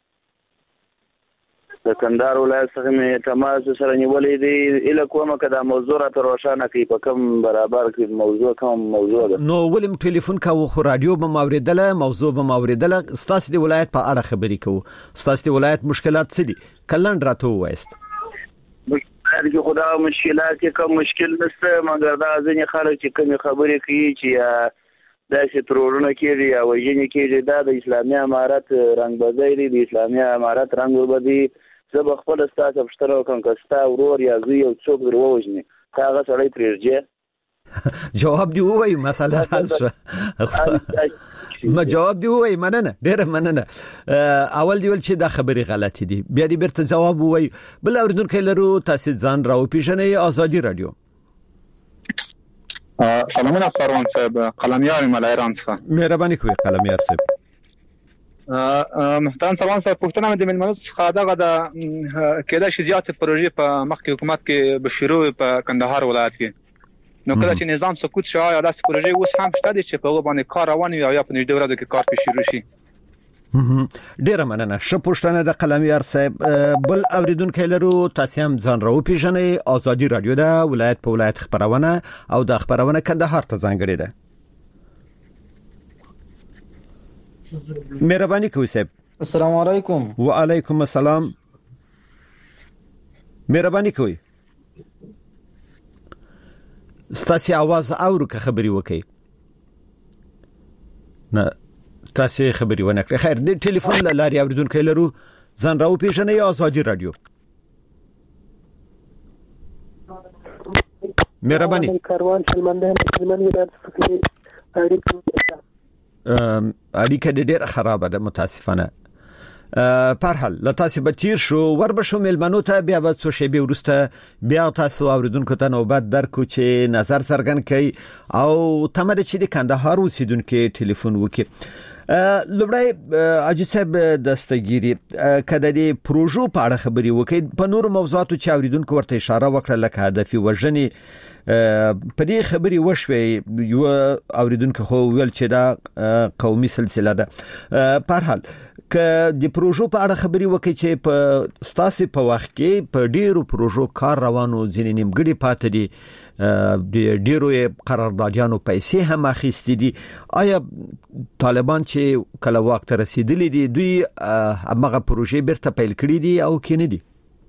د کندهار ولایت څخه مې تماس سره نیولې دي اله کومه کدا موضوع را تر روښانه کی په کوم برابر کې موضوع ده نو ولیم ټلیفون کاوه خو رادیو به موریدله موضوع به موریدله ستاسو د ولایت په اړه خبري کوو ستاسو د ولایت مشکلات څه دي کلن راته وایست مشکلات خدا مشکلات کې کوم مشکل نشته مګر دا ځینې خلک چې کوم خبري کوي چې دا چې ترورونه کېږي او یې کېږي دا د اسلامي امارت رنگ بازی دی د اسلامي امارت رنگ وبدي زه به خپل ستاسو پښتنو کوم کستا ورور یا زوی او څوک دروژني هغه سړی پرېږي جواب دی وای مساله حل شو ما جواب دی وای مننه ډېر مننه اول دی ول چې دا خبري غلطي دي بیا دې برته جواب وای بل اوریدونکو لرو تاسو ځان راو پیژنې آزادي رادیو. سلامونه سروان صاحب قلمیار ملایران څخه مهرباني کوئ قلمیار صاحب. محترم سروان صاحب پښتنه د ملمنو څخه دغه د کېدای شي زیاتې پروژې په مخکې حکومت کې بشیرو په کندهار ولایت کې نو کله چې نظام سقوط شو یا داسې پروژې اوس هم شته دي چې په هغه باندې کار روان وي او یا په نږدې ورځو کې کار پیل شروع شي. ډیره مننه. شپوښتنه د قلمیار صاحب. بل اوریدونکو لرو تاسو هم ځان راو پیژنې آزادي رادیو ده ولایت په ولایت خبرونه او د خبرونه کندهار ته ځانګړې ده. مهرباني کوئ صاحب. السلام علیکم. وعلیکم السلام. مهرباني کوئ ستاسو आवाज اورو که خبري وکي نه تاسو خبري ونه کړئ. خیر د ټلیفون لاري اوریدونکو لرو ځان راو پیژنې آزادي رادیو. مهرباني. کاروان سلمندان اړیکه ډېر خرابه ده متاسفانه. پرحال لتاسې به تیر شو وربشو ملمنو ته بیا به څو شیبې وروسته بیا تاسو اوریدونکو ته نوبت درکو چې نظر څرګند کړي او تمه ده چې د کندهار اوسیدونکو ټلیفون وکړي. لومړی اجي صاحب دستګيري کده د پروژو په اړه خبري وکړي په نور موضوعاتو چې اوریدونکو ورته اشاره وکړه لکه هدف وژنې په دې خبري وشوي یو اوریدونکو خو ویل چې دا قومي سلسله ده. په هر حال ک د پروژو په اړه خبري وکړي چې په ستاسو په وخت کې په ډیرو پروژو کار روانو ځینې نیمګړي پاتې دي د ډیرو قراردادیانو پیسې هم اخیستې دي. آیا طالبان چې کله وخت رسیدلی دي دوی هغه پروژې بیرته پیل کړې دي او کینې دي؟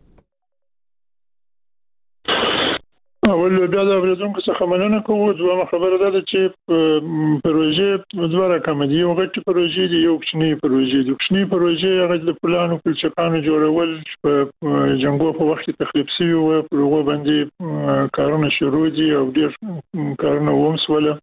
اول بیا د اوریدونکو څخه مننه کوم. دوه خبره ده چې پروژې دوه رقم دي. یو غټ پروژې دي یو کوچنی پروژې دي. کوچنی پروژې هغه د پلانو پلچکانو جوړول په جنگو په وخت کې تخریب شوی او په هغه باندې کارونه شروع دي او ډیر کارونه ومسوله.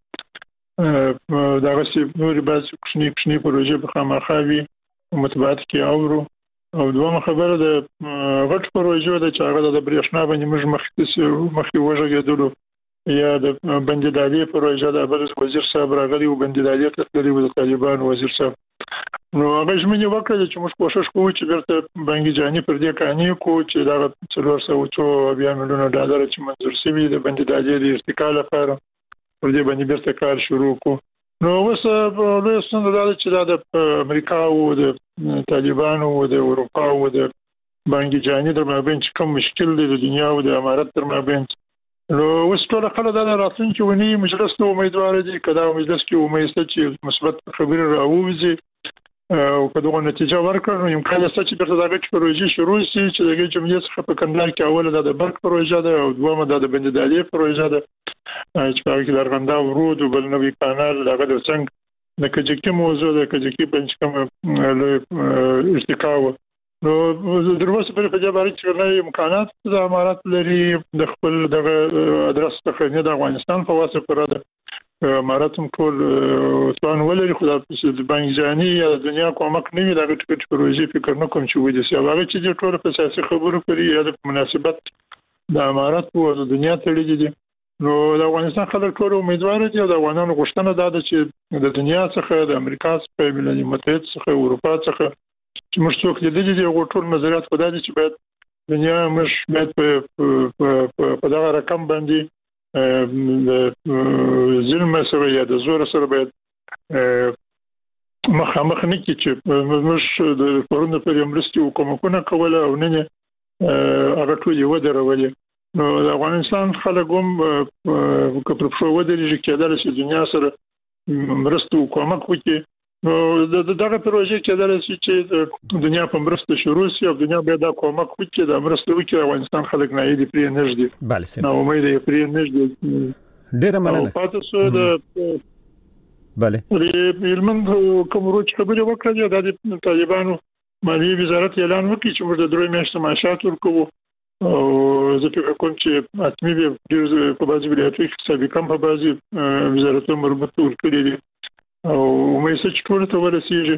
دا غوښتي نور بعض کوچنی پروژې په خامخاوي متبعات کې اورو. او دوه خبره ده غټ پروژه ده چې هغه د برېښنا باندې موږ مخکې وژغېدلو یا د بندیدادي پروژه ده. بل وزیر صاحب راغلی او بندیدادي تللی و د طالبان وزیر صاحب نو هغه ژمنه وکړه چې موږ کوشش کوو چې بیرته بانګي جاني پر دې کاني کو چې دا 400 میلیون ډالر چې منظور شوی د بندیدادي د ارتقا لپاره پر دې باندې بیرته کار شروع کو. نو اوس په لوی څنګه دا چې دا د امریکا او د طالبان او د اروپا او د بانګي جاني در مابین چې کوم مشکل دی د دنیا او د امارات در مابین نو اوس ټول خلک دا راتلونکي ونی مجلس ته امیدوار دي کدا مجلس کې امید ست چې مثبت خبره راوځي او کله نتیجه ورکړي نو امکان شته چې په دغه پروژې شروع شي چې د جمهوریت څخه په کندهار کې اوله د برق پروژه ده او دومره د بندیدادي پروژه ده چې په کې درغنده ورود او بل نوې کانال دغه د څنګه د کجکی موضوع د کجکی پنځکم له ارتقا نو دروازه په دې اړه چې نه امکانات د امارات لري د خپل دغه ادرس څخه نه د افغانستان په واسطه پر ده امارات هم ټول ځان ولري خو د بانګ جاني یا د دنیا کومک نه وي دغه ټکټ پروژې فکر نه کوم چې ودی سي هغه چې ټول په سیاسي خبرو کوي یا د مناسبت د امارات او د دنیا تړلې دي. نو د افغانستان خلک ټول امیدوار دي او د افغانانو غوښتنه ده چې د دنیا څخه د امریکا څخه ملي متحد څخه اروپا څخه چې موږ څوک دې دي ټول نظریات خدای دې چې باید دنیا موږ باید په دغه رقم باندې د ظلم سره یا د زور سره باید مخامخ نه کی چې موږ د پرونده پر امرستي حکومتونه کوله او نه هغه ټول یو درولې. نو د افغانستان خلک هم کپر شو ودرېږي کېدل چې دنیا سره مرسته کومک وکړي. نو دغه پروژې کېدل چې دنیا په مرسته شروع شي او دنیا به دا کومک وکړي د مرسته وکړي افغانستان خلک نه دي پرې نشدي. بله سم نو امید یې پرې نشدي. ډېر مننه. تاسو د بله علمن کوم روچ خبرې وکړه د طالبانو مالی وزارت اعلان وکړي چې موږ د 3 میاشتې معاشات ورکوو او زه فکر کوم چې اتمی به ډېر په بازي ولایتونو کې سابقا په بازي وزارتونو مربوط ورکړي دي او مې څه چې ټول ته ورسیږي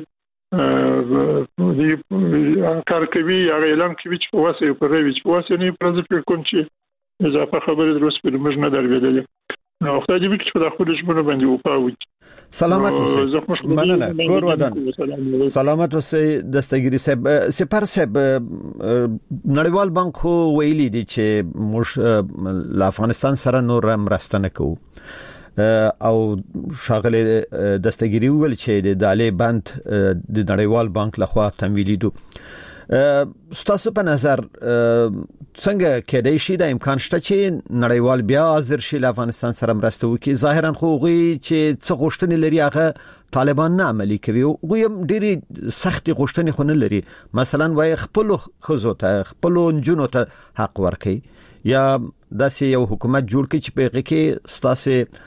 د کار کوي هغه اعلان کوي چې په واسه په روي چې واسه نه پر ځکه فکر کوم چې اضافه خبره دروس په موږ نه درېدل. نو خدای دې وکړي چې په خپل باندې وپاوي. سلامت اوسئ. مننه کور ودان. سلامت اوسئ دستګيري صاحب. سپر صاحب نړیوال بانک خو ویلي دي چې موږ له افغانستان سره نور مرسته نه کوو او شاغله دستګيري ویل چې د دالې بند د نړیوال بانک لخوا تمویلي دي. ستاسو په نظر څنګه کېدای شي د امکان شته چې نړیوال بیا حاضر شي له افغانستان سره مرسته وکړي؟ ظاهرا خو غوي چې څه غوښتنې لري هغه طالبان نه عملي کوي او هم ډېری سخت غوښتنې خو نه لري. مثلا وای خپل خزو ته خپل نجونو ته حق ورکړي یا داسې یو حکومت جوړ کړي چې په کې ستاسو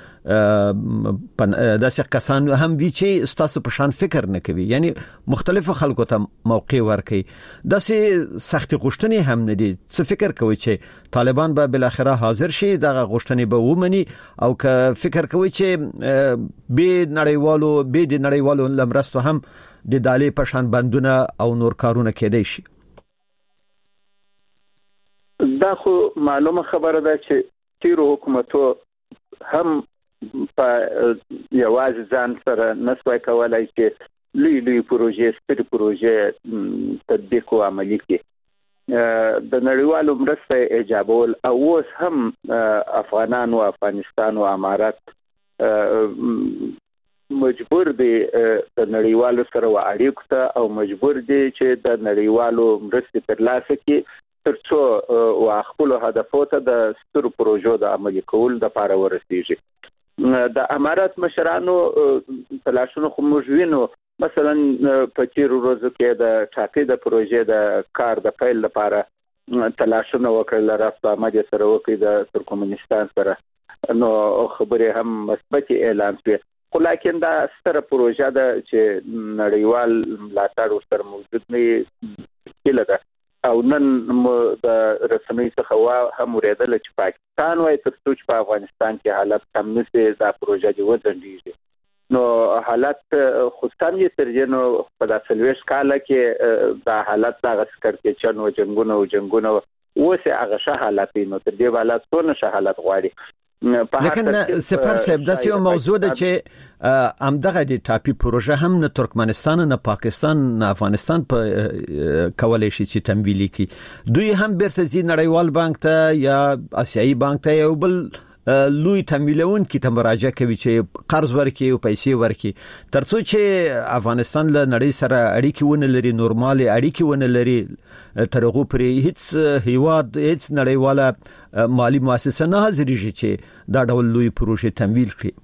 داسې کسان هم وی چې ستاسو په شان فکر نه کوي یعنی مختلفو خلکو ته موقع ورکړي. داسې سخت غوښتنې هم نه دي. څه فکر کوي چې طالبان به بل اخره حاضر شي دغه غوښتنې به ومني او که فکر کوي چې به د نړیوالو لمرستو هم د دالې پشان بندونه او نور کارونه کېدای شي؟ دا خو معلومه خبره ده چې تیرو حکومتو هم په یوازې ځان سره نسوای کولای چې لوی پروژې سترې پروژې تطبیق او عملي کړي. د نړیوالو مرستې ایجابول او اوس هم افغانان او افغانستان او امارات مجبور دي د نړیوالو سره اړیکو ته او مجبور دي چې د نړیوالو مرستې ترلاسه کړي ترڅو خپل هدفو ته د سترو پروژو د عملي کول لپاره ورسیږي. د امارات مشرانو تلاشونه خو موږ وینو، مثلا په تیرو ورځو کې د ټاپي د پروژې د کار د پیل لپاره تلاشونه وکړل، راست عمل سره وکړي د ترکمنستان سره، نو خبرې هم مثبت اعلان شوې. خو لکه دا ستره پروژه ده چې نړیوال ملاتړ سره موجود نه کېله ده او نن د رسنۍ څخه هم ورېدل چې پاکستان وایي ترڅو چې په افغانستان کې حالت کم نشي دا پروژه دې وځنډیږي. نو حالت خو سم یې ترجنو په داسې 40 کال کې دا حالت دغه کړکېچن او جنگونه اوس هغه شه حالت نو تر دې حالت څونه شه حالت غواړي. لیکن سپر صاحب داسې یو موضوع ده چې همدغه د ټاپي پروژه هم نه ترکمنستان نه پاکستان نه افغانستان په کولای شي چې تمویل کړي. دوی هم بیرته ځي نړیوال بانک ته یا آسیایي بانک ته یو بل لوی تمویلون کی ته مراجعه کوي چې قرض ورکړي او پیسې ورکړي ترڅو چې افغانستان له نړۍ سره اړیکې ونه لري، نورمال اړیکې ونه لري، ترغو پرې هیڅ هیواد هیڅ نړیواله مالی مؤسسه نه حاضرېږي چې دا ډول لوی پروژې تمویل کړي.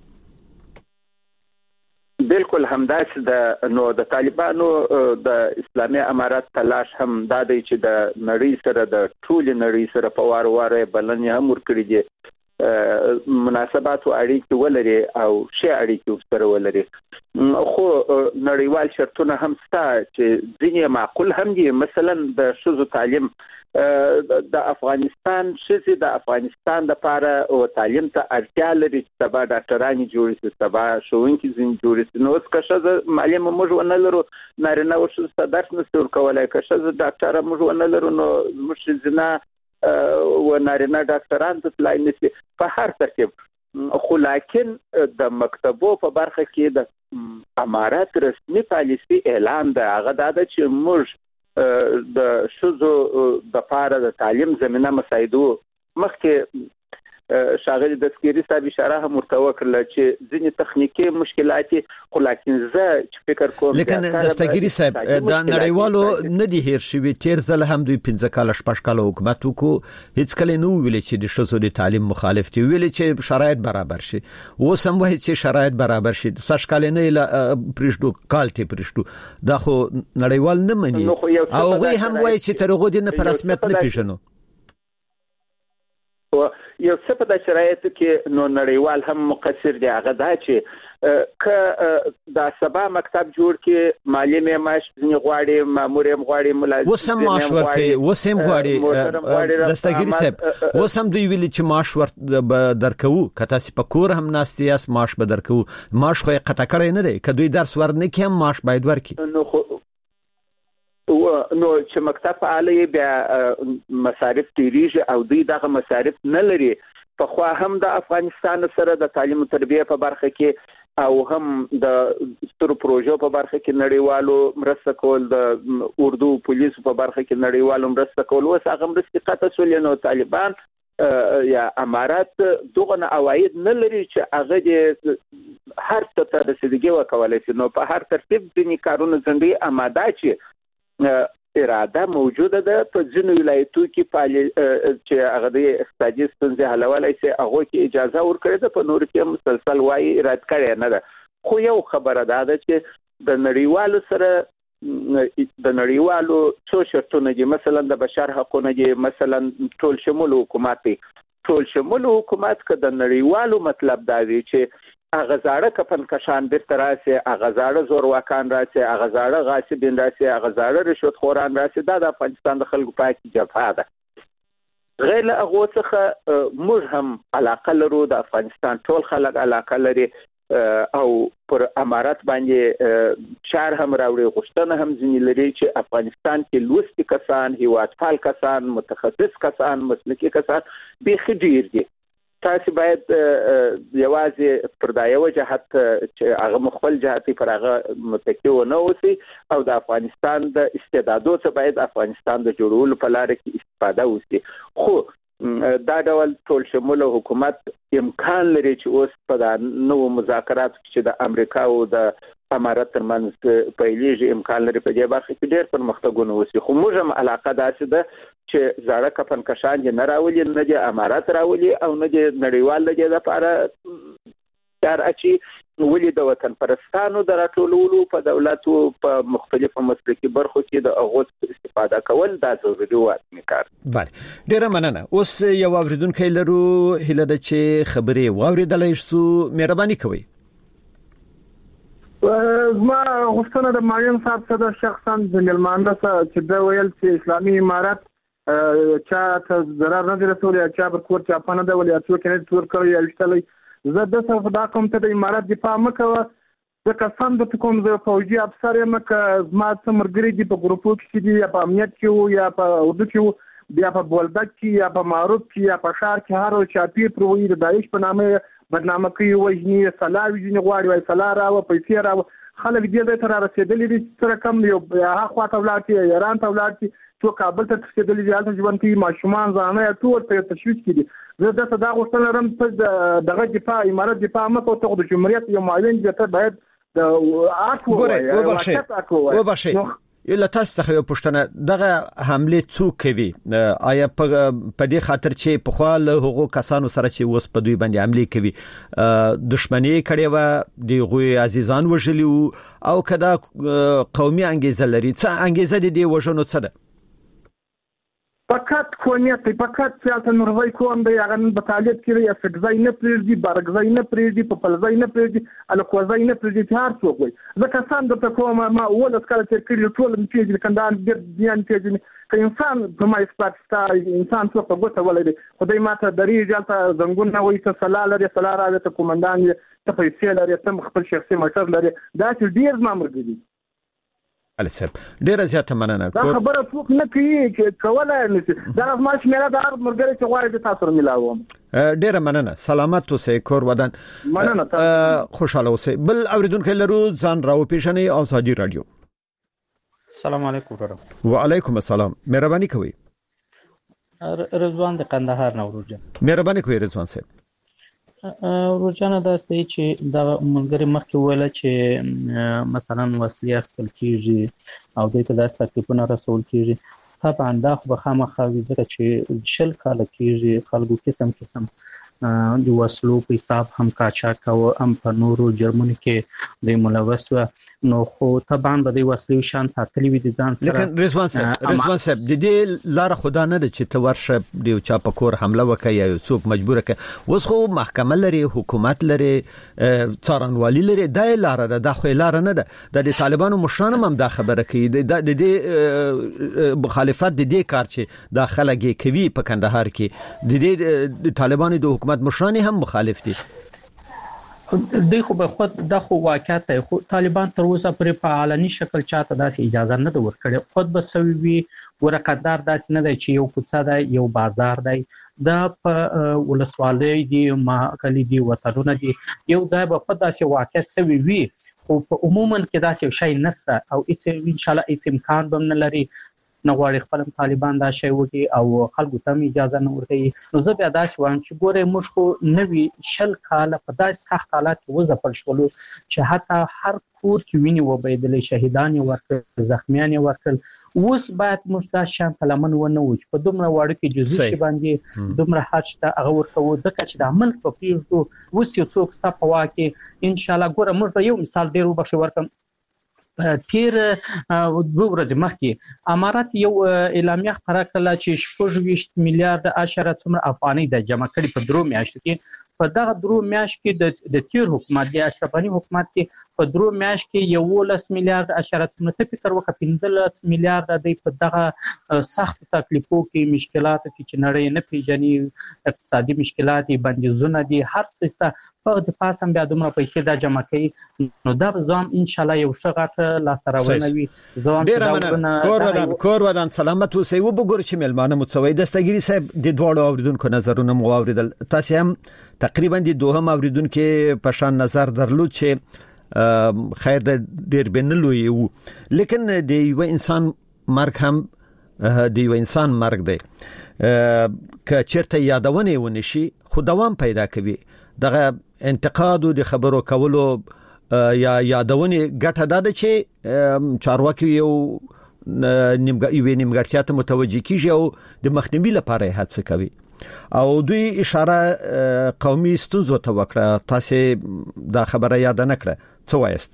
بالکل همداسې د نو د طالبانو د اسلامي امارات تلاش هم دا دی چې د نړۍ سره د ټول نړۍ سره په وار بلنې هم ورکړي دي، مناسبات او اړیکې ولري او شی اړیکې سره ولري. خو نړیوال شرطونه هم شته چې ځینې معقول هم دي، مثلا د ښځو تعلیم د افغانستان شې د افغانستان لپاره او تعلیم ته اړتیا لري چې سبا ډاکټرانی جوړ شي، سبا ښوونکي زین جوړ شي. نو که ښځه معلم موږ ونه لرو، نارینه او ښځه درس نشي ورکولای، که ښځه ډاکټر موږ ونه لرو نو موږ زنا و نارینه ډاکټران ته تلای نشي په هر ترتیب. خو لکن د مکتبو په برخه کې د امارات رسمي پالیسي اعلان ده، هغه دا ده چې موږ د ښځو د لپاره د تعلیم زمينه مساعدو مخکې شاغلي دستګيري صاحب اشاره هم ورته وکړه چې ځینې تخنیکی مشکلات خو لکن زه چې فکر کوم لیکن دستګيري صاحب د نړیوالو نه دي هیر شوی تیر ځل هم دوی 15 کال شپږ کال حکومت وکړو، هیڅ کله نو ویل چې د ښځو د تعلیم مخالف دي، ویل چې شرایط برابر شي. اوس هم وایي چې شرایط برابر شي، سش کال نه پرشتو کال ته پرشتو دا خو نړیوال نه مني او هغه هم وایي چې ترغو دي نه په رسمیت نه پیژنو. یو څه په د شرایطو کې نو نړیوال هم مقصر دی، هغه دا چې که د سبا مکتب جوړ کې معلم معاش غواړي، مامور غواړي، ملازم وسم معاش ورکړي، وسم غواړي دستګيري صاحب وسم دوی ویل چې معاش ور درکو، کته سي په کور هم ناستي اس معاش به درکو، معاش خو قطع کړی نه دی، کدوې درس ورنه کې هم معاش باید ورکړي. نو چې مکتب فعالی بیا مصارف تیریږي او دوی دغه مصارف نه لري. په خو هم د افغانستان سره د تعلیم او تربیه په برخه کې او هم د ستر پروژو په برخه کې نړیوالو مرسته کول، د اردو پولیسو په برخه کې نړیوالو مرسته کول، اوس هغه مرستې قطع شولې. نو طالبان یا امارات دغه عواید نه لري چې هغه د هر څه ته رسیدګي وکولای شي. نو په هر ترتیب ځینې کارونه څنګه آماده چې اراده موجوده ده په ځینو ولایتو کې چې هغه د اقتصادي ستونزې حلولای شي، هغه کې اجازه ورکړي ده، په نور کې مسلسل وایي رد کړي نه ده. خو یو خبره ده چې د نړیوالو سره د نړیوالو څو شرطونه دي، مثلا د بشر حقوقونه دي، مثلا ټول شمول حکومت دی. ټول شمول حکومت که د نړیوالو مطلب دا دی چې هغه زاړه کفن کشان بیرته راسي، هغه زاړه زورواکان راسي، هغه زاړه غاصبین راسي، هغه زاړه رشوت خوران راسي، دا د افغانستان د خلکو پاکي جبهه ده. غیر له هغه څخه موږ هم علاقه لرو، د افغانستان ټول خلک علاقه لري او پر امارات باندې شهر هم راوړي غوښتنه هم ځنی لري چې افغانستان کې لوستي کسان هیوادپال کسان متخصص کسان مسلکي کسان به خډیر دي تاسو باید یوازې پر دا یو جهت چې هغه مخبل جهتي پر هغه متکی و نه اوسي او د افغانستان د استعدادو څخه باید افغانستان د جوړولو په لار کې استفاده وشي خو دا ډول ټول شموله حکومت امکان لري چې اوس په نو مذاکرات چې د امریکا او د امارات ترمنځ پیلېږي امکان لري په دې برخه کې ډېر پرمختګونه وشي خو موږ هم علاقه داسې ده چې زړه کفن کشان نه راولي نه د امارات راولي او نه د نړیوال لګي لپاره کار اچي ولې د وطن پرستانو د راټولولو په دولتو په مختلفو مسلکي برخو کې د اغوت استفاده کول دا ضروري وایي کار. بله ډیره مننه. اوس یو اوریدونکو لرو هله د چې خبرې واوریدلای شو مهرباني کوئ. ما غوښتنه د ماین صاحب څخه شخصا د ملمانه چې دا ویل چې اسلامي امارات چا ته ضرر نه رسولي چا پر کور چا پنه دا ولې اتو کې تور کوي الشتلې زه د څه دا کوم ته د امارات دفاع مکوه د قسم د کوم زه فوجي افسر یم ک ما څمرګری دي په ګروپو کې دي یا په امنیت کې یا په اردو کې بیا په بولدک کې یا په معروف کې یا په شهر کې هر چاپی پروي د داعش په نامه بدنامه کوي وجني سلاوي جن غواړي وای سلاره او پیسې راو خلک دې تر رسیدلې دي تر کم یو هغه خواته ولاړ ایران ته ولاړ تو کابل ته رسیدلې دي حالت ژوند کې ماشومان ځانه ټول ته تشویش کړي زه د صدا غوښتنه لرم چې دغه دفاع امارات دفاع مکو ته د جمهوریت یو معاون دي ته باید د وبخښي یله تاسو څخه یو پوښتنه دغه حمله څوک کوي آیا په دې خاطر چې په خپل حقوقو کسانو سره چې اوس په دوی باندې حمله کوي دښمنی کړي و د غوي عزیزان وژلی او کدا قومي انګیزه لري څه انګیزه دي وژنو څه ده فقط کونیت فقط چې نوروي کوم دی هغه په طالب کې یا فګزای نه پریږدي برګزای نه پریږدي په پلزای نه پریږدي الکوزای نه پریږدي هر څوک وي ځکه سم د کوم ما ولس کله چې کړي ټول چې کندان ډېر ځان چې که انسان په ما سپارستا انسان څو په ګوته ولري خدای ماته درې ځلته زنګون نه وي ته صلاح لري صلاح راوي ته کومندان ته پیسې لري ته خپل شخصي موټر لري دا چې ډېر مامور دي السب ډیره زیاته مننه دا خبره څوک نه کوي چې کولای نشي دا ماش میرا د هر مرګري چې غواړي د تاسو ملاوم ډیره مننه سلامت اوسئ کور ودان مننه خوشاله اوسئ بل اوریدونکو لرو ځان راو پیژنې ازادي رادیو. السلام علیکم ورحمت وعلیکم السلام مهرباني کوئ. رضوان د قندهار نوروز مهرباني کوئ رضوان صاحب. روزانه دا ستې چې د ملګری مخکې ویل چې مثلا وسلې اخیستل کیږي او د ته د تکلیفونو رسول کیږي طبعا دا خو به خامخا وي ځکه چې شل کال کیږي خلکو قسم د وسلو په حساب هم قاچاق او هم په نورو جرمونو کې د ملوث و نو خو طبعا به د وسلو شان ساتلی وي د ځان سره لیکن رضوان صاحب د دې لار خدا نه د چې تورشه د چا په کور حمله وکړي یا څوک مجبور کړي اوس خو محکمه لري حکومت لري څارنوالي لري دا لار ده د خو لار نه ده د طالبانو مشران هم دا خبره کوي د دې مخالفت د دې کار چې داخله کې کوي په کندهار کې د طالبانو د حکومت مشران هم مخالف دي دی خو به خود د خو واقعیت ته خو طالبان تر اوسه پر په علني شکل چاته داسې اجازه نه د ورکړي خود به سوي ورقدار داسې نه دی چې یو کوڅه دی یو بازار دی دا په ولسوالۍ دی ما کلی دی وطنونه دی یو ځای به خود داسې واقع سوي وي خو په عموما کې داسې شی نشته او ان شاء الله هیڅ امکان به نه لري نه غواړي خپل طالبان دا شی وکړي او خلکو ته اجازه نه ورکړي نو زه بیا دا وایم چې ګوره موږ خو نوی شل کال په داسې سخت حالات کې وځپل شولو چې حتی هر کور کې ویني وبېدلې شهیدان ورکړل زخمیان ورکړل اوس باید موږ دا شان لمن ونه و چې په دومره وړو کې جزئي شي باندې دومره حج ته هغه ورکو ځکه چې د ملک په پیښو اوس یو څوک ستا په واکه ان شاء الله ګوره موږ یو مثال ډیر وبښه ورکم تیر 2 ورځې مخکې امارات یو اعلامیه خبره کړه چې 26 میلیارډ اشاره څومره افغانۍ د جمع کړي په درو میاشتو کې په دغه درو میاشت کې د تیر حکومت د اشرف غنی حکومت کې په درو میاشت کې 11 میلیارډ اشاره څومره ته فکر وکړه 15 میلیارډ د په دغه سخت تکلیفو کې مشکلات کې چې نړۍ نه پیژني اقتصادي مشکلات بندیزونه دي هر څه په د پاسم بیا دومره پیسې دا جمع کوي نو دا ځم ان شاء الله یو څه غټ لاس راوړنه وي ځم کور ودان سلامت اوسئ وګورئ چې ملمانه متسوي دستګيري صاحب د دوړو اوریدونکو نظرونه مو اوریدل تاسو هم تقریبا د دوهم اوریدونکو په شان نظر درلود چې خیر د ډیر بنلوي وو لیکن د یو انسان مرګ هم د یو انسان مرګ دی که چیرته یادونه ونشي خو دوام پیدا کوي دغه انتقاد او د خبرو کولو یا یادونه ګټه ده چې چارواکي یو نیمګړتیا ته متوجي کیږي او د مخنیوي لپاره هڅه کوي او دوی اشاره قومي ستونزو ته وکړه تاسو دا خبره یاد نه کړه څه وایست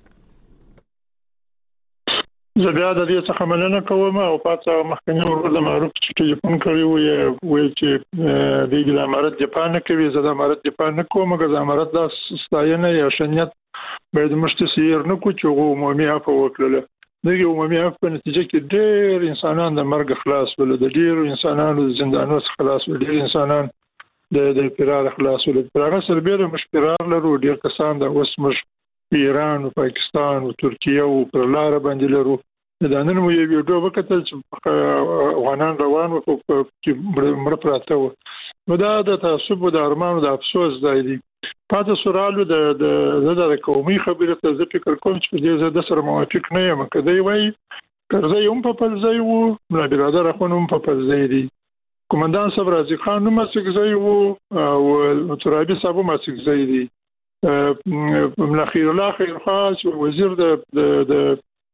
زه بیا د دې څخه مننه کوم او پاتې محکمې ورته معروف چې ټلیفون کړی وي چې د امارت جاپان کوي زه د امارت جاپان نه کوم مګر د امارت د ستاینه یا شنیت باید مشتسیر نه کو چې عمومي عفو وکړل دغه عمومي عفو په نتیجه کې ډېر انسانان د مرګ خلاص ول د ډېر انسانانو زندانونو خلاص ول ډېر انسانان د فرار خلاص ول هغه سربېره مشکرار لرو ډېر کسان د وسمش ایران او پاکستان او ترکیه او پر لار باندې لرو دا نن مو یو ویډیو وکړل چې افغانان روان وو چې مړ پراته وو نو دا د تعصب او د ارمانو د افسوس ځای دی پاتې سورالو د قومي خبره ته زه فکر کوم چې دې زه د سره موافق نه یم کله وی کرزه یم په پلځای وو ملا برادر خونم په پلځای دی کومندان صبر رازي خان نو مسګځای وو او ترابي صاحب مسګځای دی ملخیر الله خیر خاص وزیر د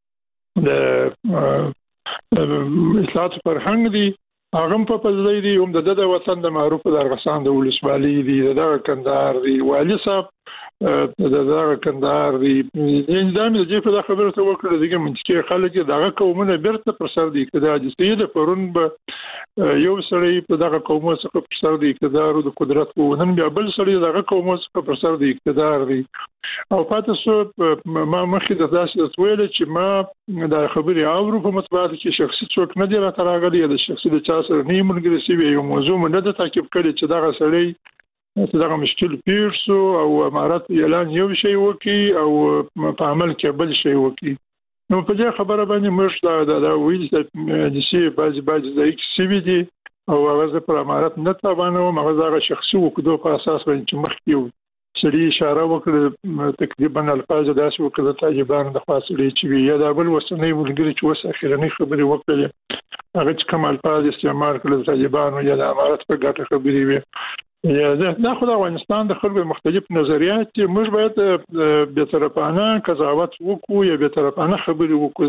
اصلاحات فرهنګ دی هغه په پزړی دی هم د وطن د معروف د ارغسان د ولسوالۍ دی د کندهار دی والی صاحب د کندهار دی نظام د جې په خبره ته وکړه دغه منځکي خلک دغه قومونه بیرته پر سر دی کدا چې د پرون به یو سړی په دغه قومو څخه پر سر دی اقتدار او د قدرت وونن بیا بل سړی دغه قومو څخه پر سر دی اقتدار دی او پاتې سو ما مخې د داسې ویل چې ما د خبرې اورو په مطبوعات کې شخصي څوک نه دی راغلی د شخصي د چا سره نه ملګری سی یو موضوع نه د تعقیب کړي چې دغه سړی دغه مشکل پیښ شو او امارات اعلان یو شی وکي او په عمل کې بل شی وکي نو په دې خبره باندې موږ دا ویل چې شي باز ځای کې سی وی دي او هغه پر امارات نه تابانه او هغه شخصي وکړو په اساس باندې مخ کې سړي اشاره وکړه تقریبا الفاظ داسې وکړه طالبان د خاصلي چې یا د بل وسنۍ ملګری چې وس اخیرنی خبرې وکړه هغه چې کوم الفاظ استعمال کړل طالبان یا د امارات په ګټه خبرې وي یا دا خو د افغانستان د خلکو مختلف نظریات چې موږ باید به طرفانه قضاوت وکړو یا به طرفانه خبرې وکړو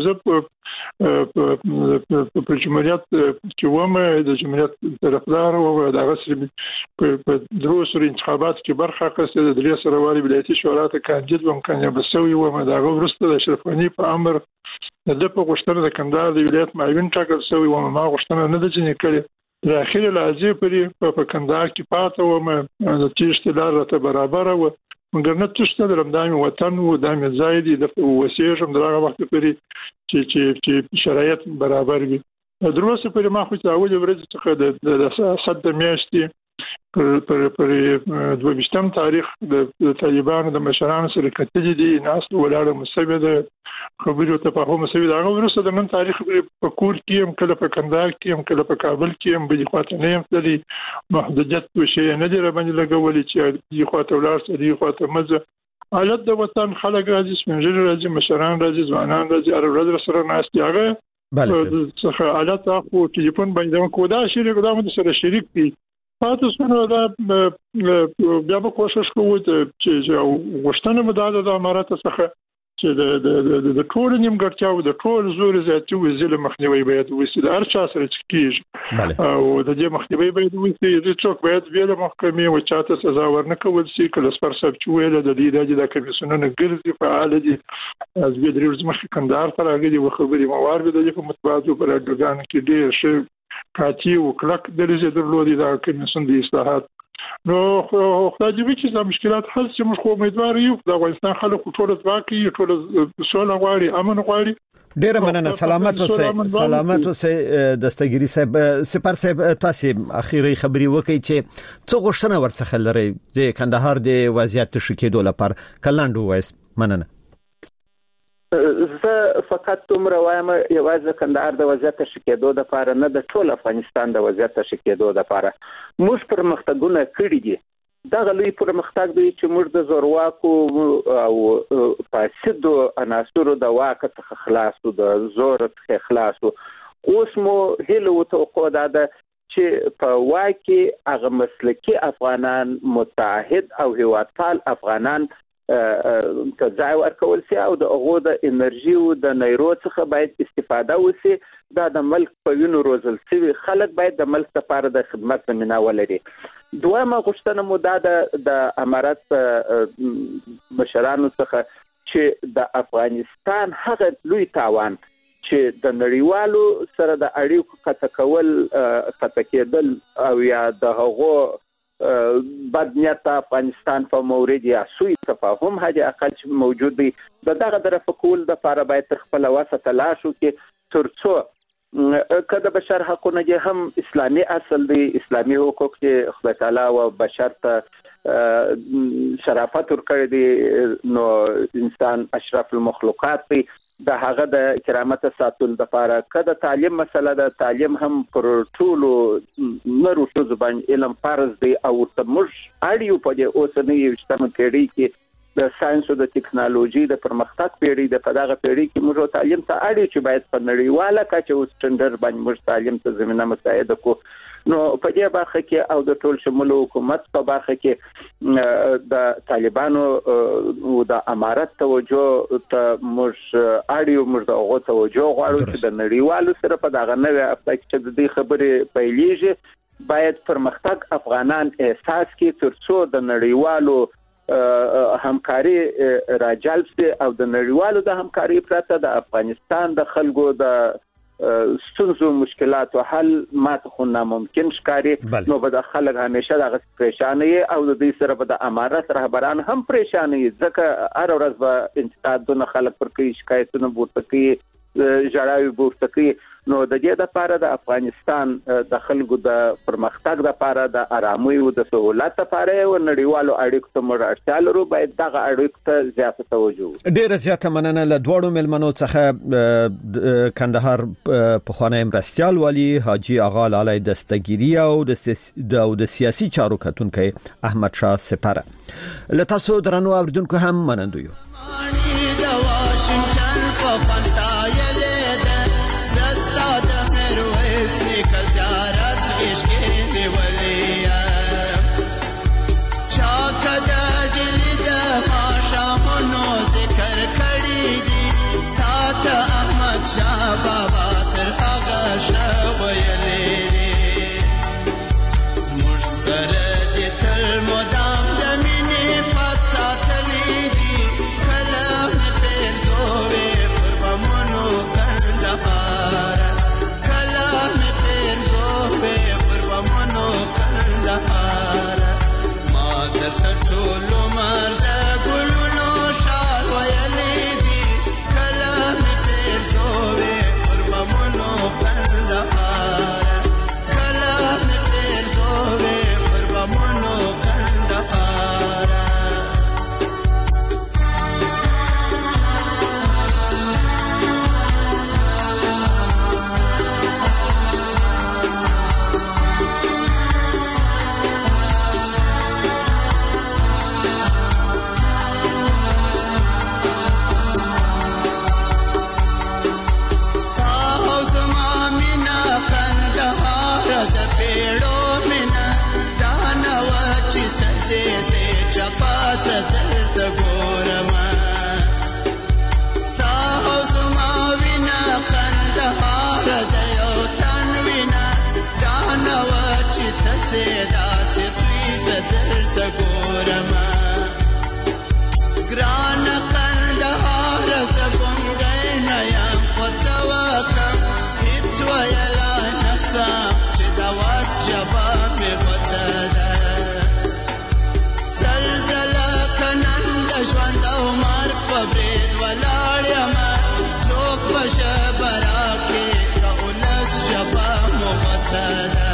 په جمهوریت کې ومه د جمهوریت طرفدار او د غسر په دروس انتخابات کې برخه اخیسته د درې سروالي ولایتي شورا ته کاندید ومکنه بسوي ومه دا غوښته د اشرف غنی په امر د په غوښتنه د کندهار د ولایت معاون ټاکل شوی ومه ما غوښتنه نه د جنې کړې د اخر لازم پرې په کندهار کې پاتې ومه د تیشت لار ته برابر و مګر نه تشته د رمضان وطن و د مزايدي د وسیږم دغه وخت پرې چې شرایط برابر وي دروسه پرې ما خو ته اول ورځ څخه د صد میاشتې پر 22 تاریخ د طالبانو د مشرانو سره کتلې دي ناس ولاړه مسبه خبرو ته په هم مسبه هغه ورسره د نن تاریخ په کور کې هم کله په کندهار کې هم کله په کابل کې هم بل خواته نه هم تللی محدودیت وشي نه دی باندې لګولې چې دی خواته ولار سره دی خواته مزه حالت د وطن خلک راځي سپنجر راځي مشران راځي ځوانان راځي ارورد سره ناس دی هغه څخه حالت خو ټلیفون باندې کودا شریک دا مده سره شریک دي تاسو څنګه دا بیا به کوشش کوو چې غوښتنه مداله د امارات څخه چې د ټول نیمګړتیا او د ټول زور زیاتي وزله مخنیوي باید وسی د هر چا سره کیږي او د دې مخنیوي باید وسی د څوک باید ویل محکمې او چاته سزا ورنکول شي کله سپر سب چې ویل د دې د کمیسیونونو ګرځي فعال دي از به درې مخ کندهار ته راغلي و خبري موارد د مطبوعاتو پر اډوګان کې ډېر شي کاتی او کلک درجه درلودي دا کمیسیون د اصلاحات نو خو د دې چې مشکلات حل چې موږ خو امیدوار یو د افغانستان خلکو ټول ځواکي ټول سوله غواړي امن غواړي ډیر مننه. سلامت اوسئ دستګيري صاحب. سپر صاحب تاسو اخیری خبري وکړئ چې څه غوښتنه ورڅخه لري د کندهار د وضعیت شکېدو لپاره کلاند وایس. مننه. زه فقط تمره وایم یوازې کندهار د وضعیت شکېدو لپاره نه، د ټول افغانستان د وضعیت شکېدو لپاره موږ پرمختګونه کړی دي. دا غلي پرمختګ دی چې موږ د زورواکو او فاسدو عناصرو د واک څخه خلاصو، د زور څخه خلاصو. اوس مو هیله وتوقع ده چې په واکي هغه مسلکي افغانان، متحد او هیوادپال افغانان ته ځای ورکول شي او د هغو د انرژي او د نیرو څخه باید استفاده وشي. دا د ملک په وینو روزل شوي خلک باید د ملک لپاره د خدمت زمینه ولري. دویمه غوښتنه مو دا د امارات مشرانو څخه چې د افغانستان هغه لوی تاوان چې د نړیوالو سره د اړیکو قطع کول، قطع کېدل او یا د هغو بد نیت افغانستان په مورد یا سوء تفاهم هغه اقل چې موجود دی، دغه طرف کول د لپاره باید تر خپل وسه تلاش وکړي ترڅو کله بشر حقونه چې هم اسلامي اصل دی، اسلامي حقوق چې خدای تعالی او بشر ته شرافت ورکړي دي، نو انسان اشرف المخلوقات دی، د هغه د کرامت ساتل د لپاره کله تعلیم مسله د تعلیم هم پر ټولو نورو څه باندې علم فرض دی او ته موږ اړیو په دې اوسنۍ اجتماعي پیړۍ کې د ساينس او د ټکنالوژي د پرمختګ پیړۍ د پدغه پیړۍ کې موږ تعلیم ته اړیو چې باید په نړیواله کچه او سټنډرډ باندې موږ تعلیم ته زمينه مساعده کو. نو په دې برخه کې او د ټول شمول حکومت په برخه کې د طالبانو او د امارت توجه ته موږ اړیو، موږ د هغه توجه غواړو چې د نړیوالو سره په دغه نوې افکار چې د دې خبرې پیلېږي باید پرمختګ افغانان احساس کړي ترڅو د نړیوالو همکاري راجلب شي او د نړیوالو د همکاري پرته د افغانستان د خلکو د ستونزو مشکلاتو حل ماته خو ناممکن ښکاري. نو به د خلک همیشه د پریشانی او د دې سره به د امارت رهبران هم پریشانی، ځکه هر ورځ به انتقادونه خلک پر کوي، شکایتونه ورته کوي، جړاوي ورته کوي. نو د دې لپاره د افغانستان د خلکو د پرمختګ لپاره د آرامۍ او د سہولت لپاره او نړیوالو اړیکو ته موږ اړتیا لرو، باید دغه اړیکو ته زیاته توجه. ډیره زیاته مننه له دوړو ملمنو څخه کندهار پخوانی مرستيال والی حاجی آغا لالی دستګيري او د سیاسي چارو کتونکو احمد شاه سپاره. له تاسو درنو اوریدونکو هم منندو یو. بابا تر هغه شویلې زموږ سره دې تل مدام د مینې پات ساتلې دي، کله مې پېرزوې قربانو کندهار، کله مې پېرزوې قربانو کندهار، ما درته ټول عمر د ګلونو شال ویلې دي، کله مې پېرزوې Jab صدا